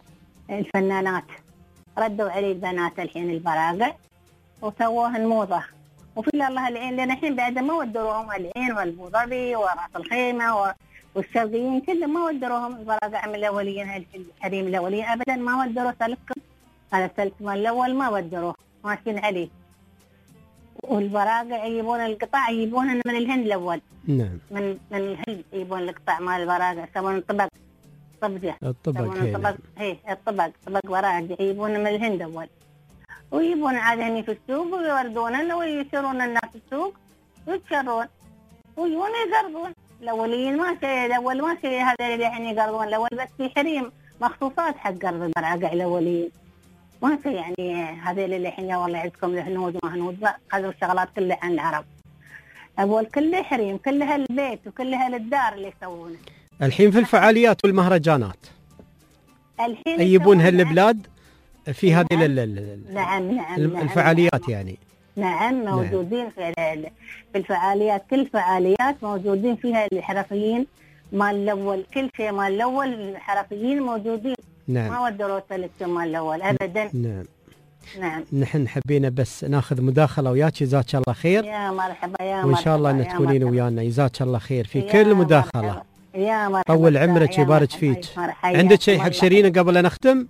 الفنانات ردوا عليه البنات الحين البراقع وسووهن موضة، وفي الله العين لنا الحين بعد ما ودروهم العين والابو ظبي وراس الخيمة والشرقيين كلهم ما ودروهم البراقع من الأولين، الحريم الأولين أبدا ما ودروا سلكهم، هذا سلك مال الأول ما ودروه ماشيين عليه. والبراقع يجيبون القطع يجيبونهن من الهند الأول. نعم. من من الهند يجيبون القطع مال البراقع يسمون طبق طبجة. الطبق هي الطبق هي الطبق طبق براقع يجيبونه من الهند أول. ويجيبون عاد هني في السوق ويوردونن ويشرون الناس السوق ويتشرون ويجون يقرضون. الأولين ما شيء الأول ما شيء هذا اللي الحين يقرضون الأول بس في حريم مخصوصات حق قرض البراقع الأولين. ما في يعني هذه اللي الحين والله يعزكم الهنود وما هنود خذوا الشغلات كلها عن العرب. أول كله حريم كلها البيت وكلها الدار اللي يسوونه. الحين في الفعاليات والمهرجانات الحين يجيبونها البلاد في هذه نعم. نعم نعم الفعاليات نعم. يعني. نعم موجودين نعم. في في الفعاليات كل فعاليات موجودين فيها الحرفيين مال الأول كل شيء مال الأول الحرفيين موجودين. نعم. ما ودروا سلكتهم مال الأول أبدا. نعم. نعم. نحن حبينا بس ناخذ مداخلة وياك جزاك الله خير. يا مرحبا يا مرحبا. وإن شاء الله أن تكونين ويانا جزاك الله خير في كل مداخلة. مرحبا. يا مرحبا. طول عمرك يبارك فيك. عندك شيء حق شيرينا قبل أن نختم؟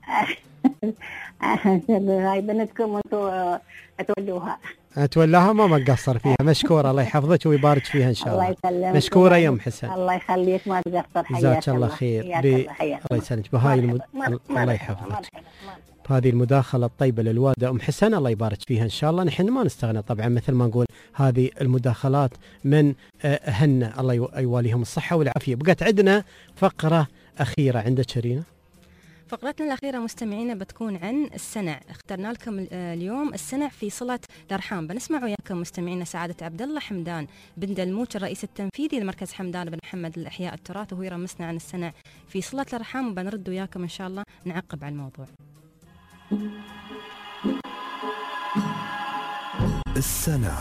هاي بنتكم وانتم تولوها. اتولاها ما مقصر فيها مشكورة الله يحفظك ويبارك فيها ان شاء الله. الله يسلمك. مشكورة يا ام حسن. الله يخليك ما تقصر حياك جزاك الله خير. الله يسلمك بهاي المد... الله يحفظك. بهذه المداخلة الطيبة للوالدة ام حسن الله يبارك فيها ان شاء الله. نحن ما نستغنى طبعا مثل ما نقول هذه المداخلات من هن الله يواليهم الصحة والعافية. بقت عندنا فقرة أخيرة عندك شيرينا. فقرتنا الأخيرة مستمعينا بتكون عن السنع. اخترنا لكم اليوم السنع في صلة الأرحام. بنسمع وياكم مستمعينا سعادة عبد الله حمدان بن دلموش الرئيس التنفيذي لمركز حمدان بن محمد للإحياء التراث وهو يرمسنا عن السنع في صلة الأرحام وبنرد وياكم إن شاء الله نعقب على الموضوع. السنع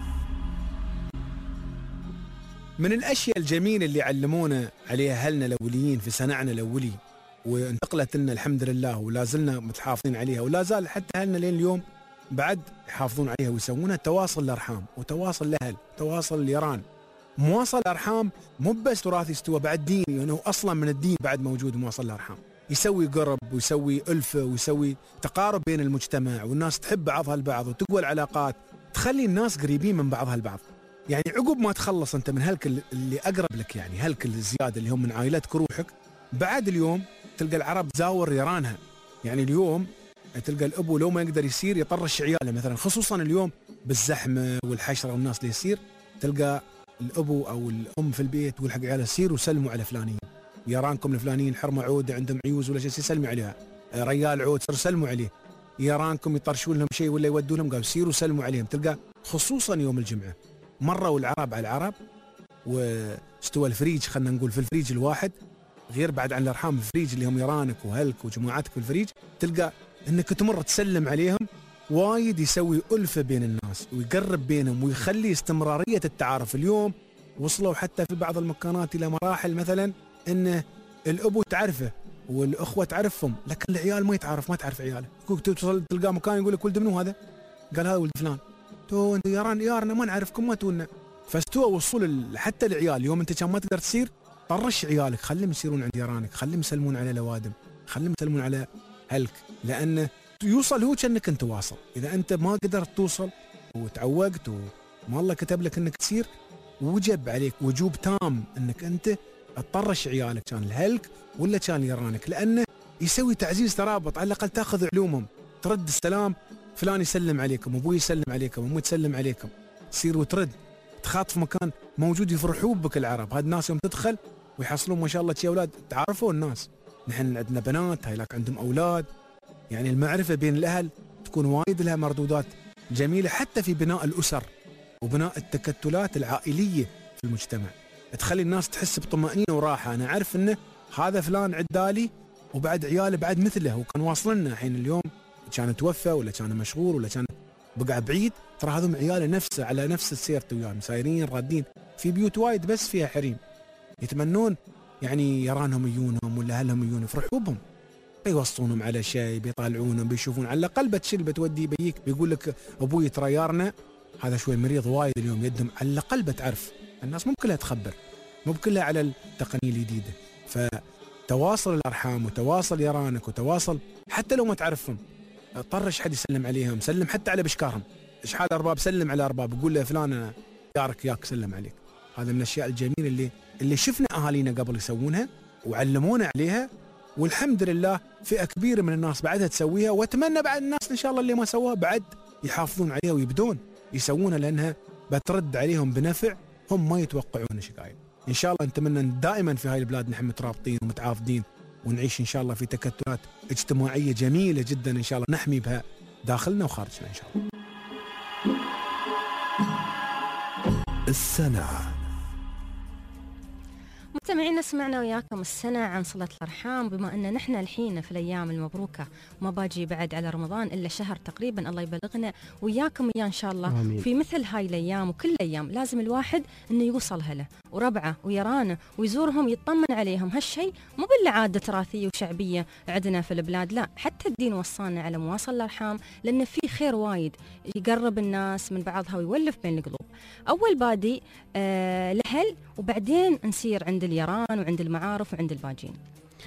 من الأشياء الجميلة اللي علمونا عليها أهلنا الأوليين في سنعنا الأولي وانتقلت لنا الحمد لله ولا زلنا متحافظين عليها ولا زال حتى أهلنا لين اليوم بعد يحافظون عليها ويسوونها تواصل الأرحام وتواصل الأهل تواصل اليران. مواصل الأرحام مو بس تراث استوى بعد دين يعني هو أصلا من الدين بعد موجود مواصل الأرحام. يسوي قرب ويسوي ألفة ويسوي تقارب بين المجتمع والناس تحب بعضها البعض وتقوى العلاقات تخلي الناس قريبين من بعضها البعض. يعني عقب ما تخلص أنت من هلك اللي أقرب لك يعني هلك الزيادة اللي هم من عائلتك روحك بعد اليوم تلقى العرب تزاور يرانها. يعني اليوم تلقى الأبو لو ما يقدر يسير يطرش عياله مثلا خصوصا اليوم بالزحمة والحشرة والناس اللي يسير تلقى الأبو أو الأم في البيت تقول حق عياله سيروا سلموا على فلانين يرانكم الفلانيين حرمة عود عندهم عيوز ولا شيء سلموا عليها ريال عود سيروا سلموا عليه يرانكم يطرشون لهم شيء ولا يودوا لهم قالوا سيروا سلموا عليهم. تلقى خصوصا يوم الجمعة مرة والعرب على العرب واستوى الفريج خلنا نقول في الفريج الواحد غير بعد عن الأرحام الفريج اللي هم يرانك وهلك وجماعتك في الفريج تلقى انك تمر تسلم عليهم وايد يسوي ألفة بين الناس ويقرب بينهم ويخلي استمرارية التعارف. اليوم وصلوا حتى في بعض المكانات إلى مراحل مثلا ان الأبو تعرفه والأخوة تعرفهم لكن العيال ما يتعرف ما تعرف عياله. توصل تلقى مكان يقول لك ولد منو هذا؟ قال هذا ولد فلان. تو انت ياران يارنا ما نعرفكم ما تونا. فاستوى وصول حتى العيال اليوم انت كان ما تقدر تصير طرش عيالك خليهم يصيرون عند يرانك خليهم يسلمون على الأوادم خليهم يسلمون على هلك لأن يوصل هو كأنك انت واصل. إذا انت ما قدرت توصل وتعوقت وما الله كتب لك انك تصير وجب عليك وجوب تام انك انت تطرش عيالك كان الهلك ولا كان يرانك لأنه يسوي تعزيز ترابط على الأقل تاخذ علومهم ترد السلام فلان يسلم عليكم ابوي يسلم عليكم امي تسلم عليكم تصير وترد تخاط في مكان موجود يفرحون بك العرب. هاد الناس يوم تدخل ويحصلون ما شاء الله شي اولاد تعرفوا الناس نحن عندنا بنات هاي لك عندهم اولاد. يعني المعرفه بين الاهل تكون وايد لها مردودات جميله حتى في بناء الاسر وبناء التكتلات العائليه في المجتمع تخلي الناس تحس بطمأنينه وراحه. انا اعرف انه هذا فلان عدالي وبعد عياله بعد مثله وكان واصلنا الحين اليوم كان توفى ولا كان مشغول ولا كان بقى بعيد ترى هذم عياله نفسه على نفس السيرة وياهم سايرين رادين في بيوت وايد بس فيها حريم يتمنون يعني يرانهم يجونهم ولا اهلهم يجون يفرحوا بهم. بيوصونهم على شيء، بيطالعونهم، بيشوفون، على الأقل بتشل بتودي بيك بيقول لك أبوي ترى يارنا هذا شوي مريض وايد اليوم يدهم، على الأقل بتعرف. الناس مو كلها تخبر، مو كلها على التقنية الجديدة. فتواصل الأرحام وتواصل يرانك وتواصل حتى لو ما تعرفهم، طرش حد يسلم عليهم، سلم حتى على بشكارهم، اشحال أرباب سلم على أرباب، قول له فلان أنا جارك ياك سلم عليك. هذا من الأشياء الجميلة اللي اللي شفنا أهالينا قبل يسوونها وعلمونا عليها، والحمد لله فئة كبيرة من الناس بعدها تسويها، وأتمنى بعد الناس إن شاء الله اللي ما سووها بعد يحافظون عليها ويبدون يسوونها، لأنها بترد عليهم بنفع هم ما يتوقعون شكاية. إن شاء الله نتمنى دائما في هاي البلاد نحن مترابطين ومتعاضدين، ونعيش إن شاء الله في تكتلات اجتماعية جميلة جدا إن شاء الله نحمي بها داخلنا وخارجنا إن شاء الله. السنة. مستمعينا سمعنا وياكم السنة عن صلة الأرحام، بما أن نحن الحين في الأيام المبروكة وما باجي بعد على رمضان إلا شهر تقريبا، الله يبلغنا وياكم وياه إن شاء الله. آمين. في مثل هاي الأيام وكل الأيام لازم الواحد أنه يوصلها له وربعه ويرانه ويزورهم يطمن عليهم. هالشيء مو بالله عادة تراثية وشعبية عندنا في البلاد، لا، حتى الدين وصانا على مواصل الأرحام، لأن في خير وايد يقرب الناس من بعضها ويولف بين القلوب. أول بادي آه الأهل، وبعدين نسير عند اليران وعند المعارف وعند الباجين.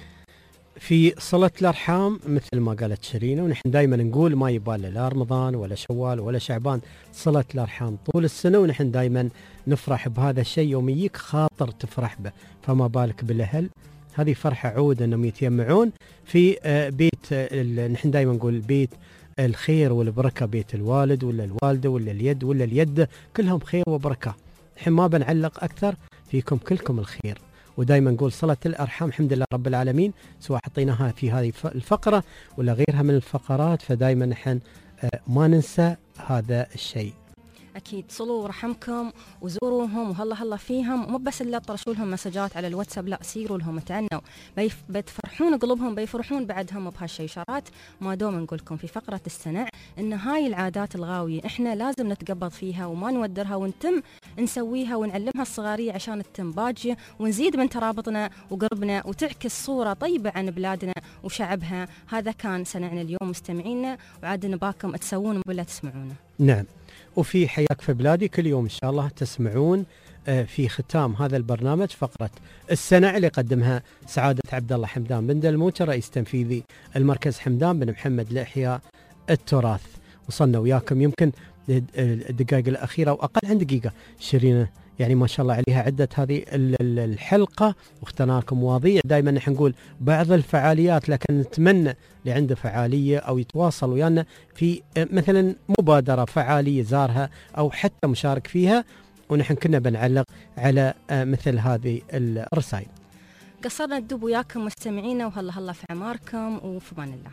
في صلة الأرحام مثل ما قالت شيرين، ونحن دائما نقول ما يبالي لا رمضان ولا شوال ولا شعبان، صلة الأرحام طول السنة، ونحن دائما نفرح بهذا الشيء. يوم يجيك خاطر تفرح به، فما بالك بالأهل. هذه فرحة عود أنهم يتجمعون في بيت، نحن دائما نقول بيت الخير والبركة، بيت الوالد ولا الوالدة ولا اليد ولا اليد، كلهم خير وبركة. نحن ما بنعلق أكثر، فيكم كلكم الخير. ودائما نقول صلة الأرحام الحمد لله رب العالمين، سواء حطيناها في هذه الفقرة ولا غيرها من الفقرات، فدائما نحن ما ننسى هذا الشيء. أكيد صلوا رحمكم وزوروهم وهلا هلا فيهم، مو بس إلا طرشوا لهم مسجات على الواتساب، لا، سيروا لهم، تعنوا، بيف بتفرحون قلوبهم، بيفرحون بعدهم بهالشيء. إشارات ما دوم نقول لكم في فقرة السنة إن هاي العادات الغاوية إحنا لازم نتقبض فيها وما نودرها، ونتم نسويها ونعلمها الصغارية عشان تتم باجية، ونزيد من ترابطنا وقربنا، وتعكس صورة طيبة عن بلادنا وشعبها. هذا كان سنعنا اليوم مستمعينا، وعاد نباكم تسوون ولا تسمعونا. نعم. وفي حياك في بلادي كل يوم إن شاء الله تسمعون في ختام هذا البرنامج فقرة السنة اللي قدمها سعادة عبد الله حمدان بن دلموتة، رئيس تنفيذي المركز حمدان بن محمد لإحياء التراث. وصلنا وياكم يمكن الدقائق الأخيرة وأقل عن دقيقة. شيرين يعني ما شاء الله عليها عدة هذه الحلقة، واخترنا لكم مواضيع. دائما نحن نقول بعض الفعاليات، لكن نتمنى اللي عنده فعالية أو يتواصل ويانا في مثلا مبادرة فعالية زارها أو حتى مشارك فيها، ونحن كنا بنعلق على مثل هذه الرسائل. قصرنا الدب وياكم مستمعينا، وهلا هلا في عماركم، وفي امان الله.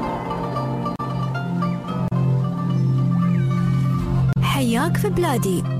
حياك في بلادي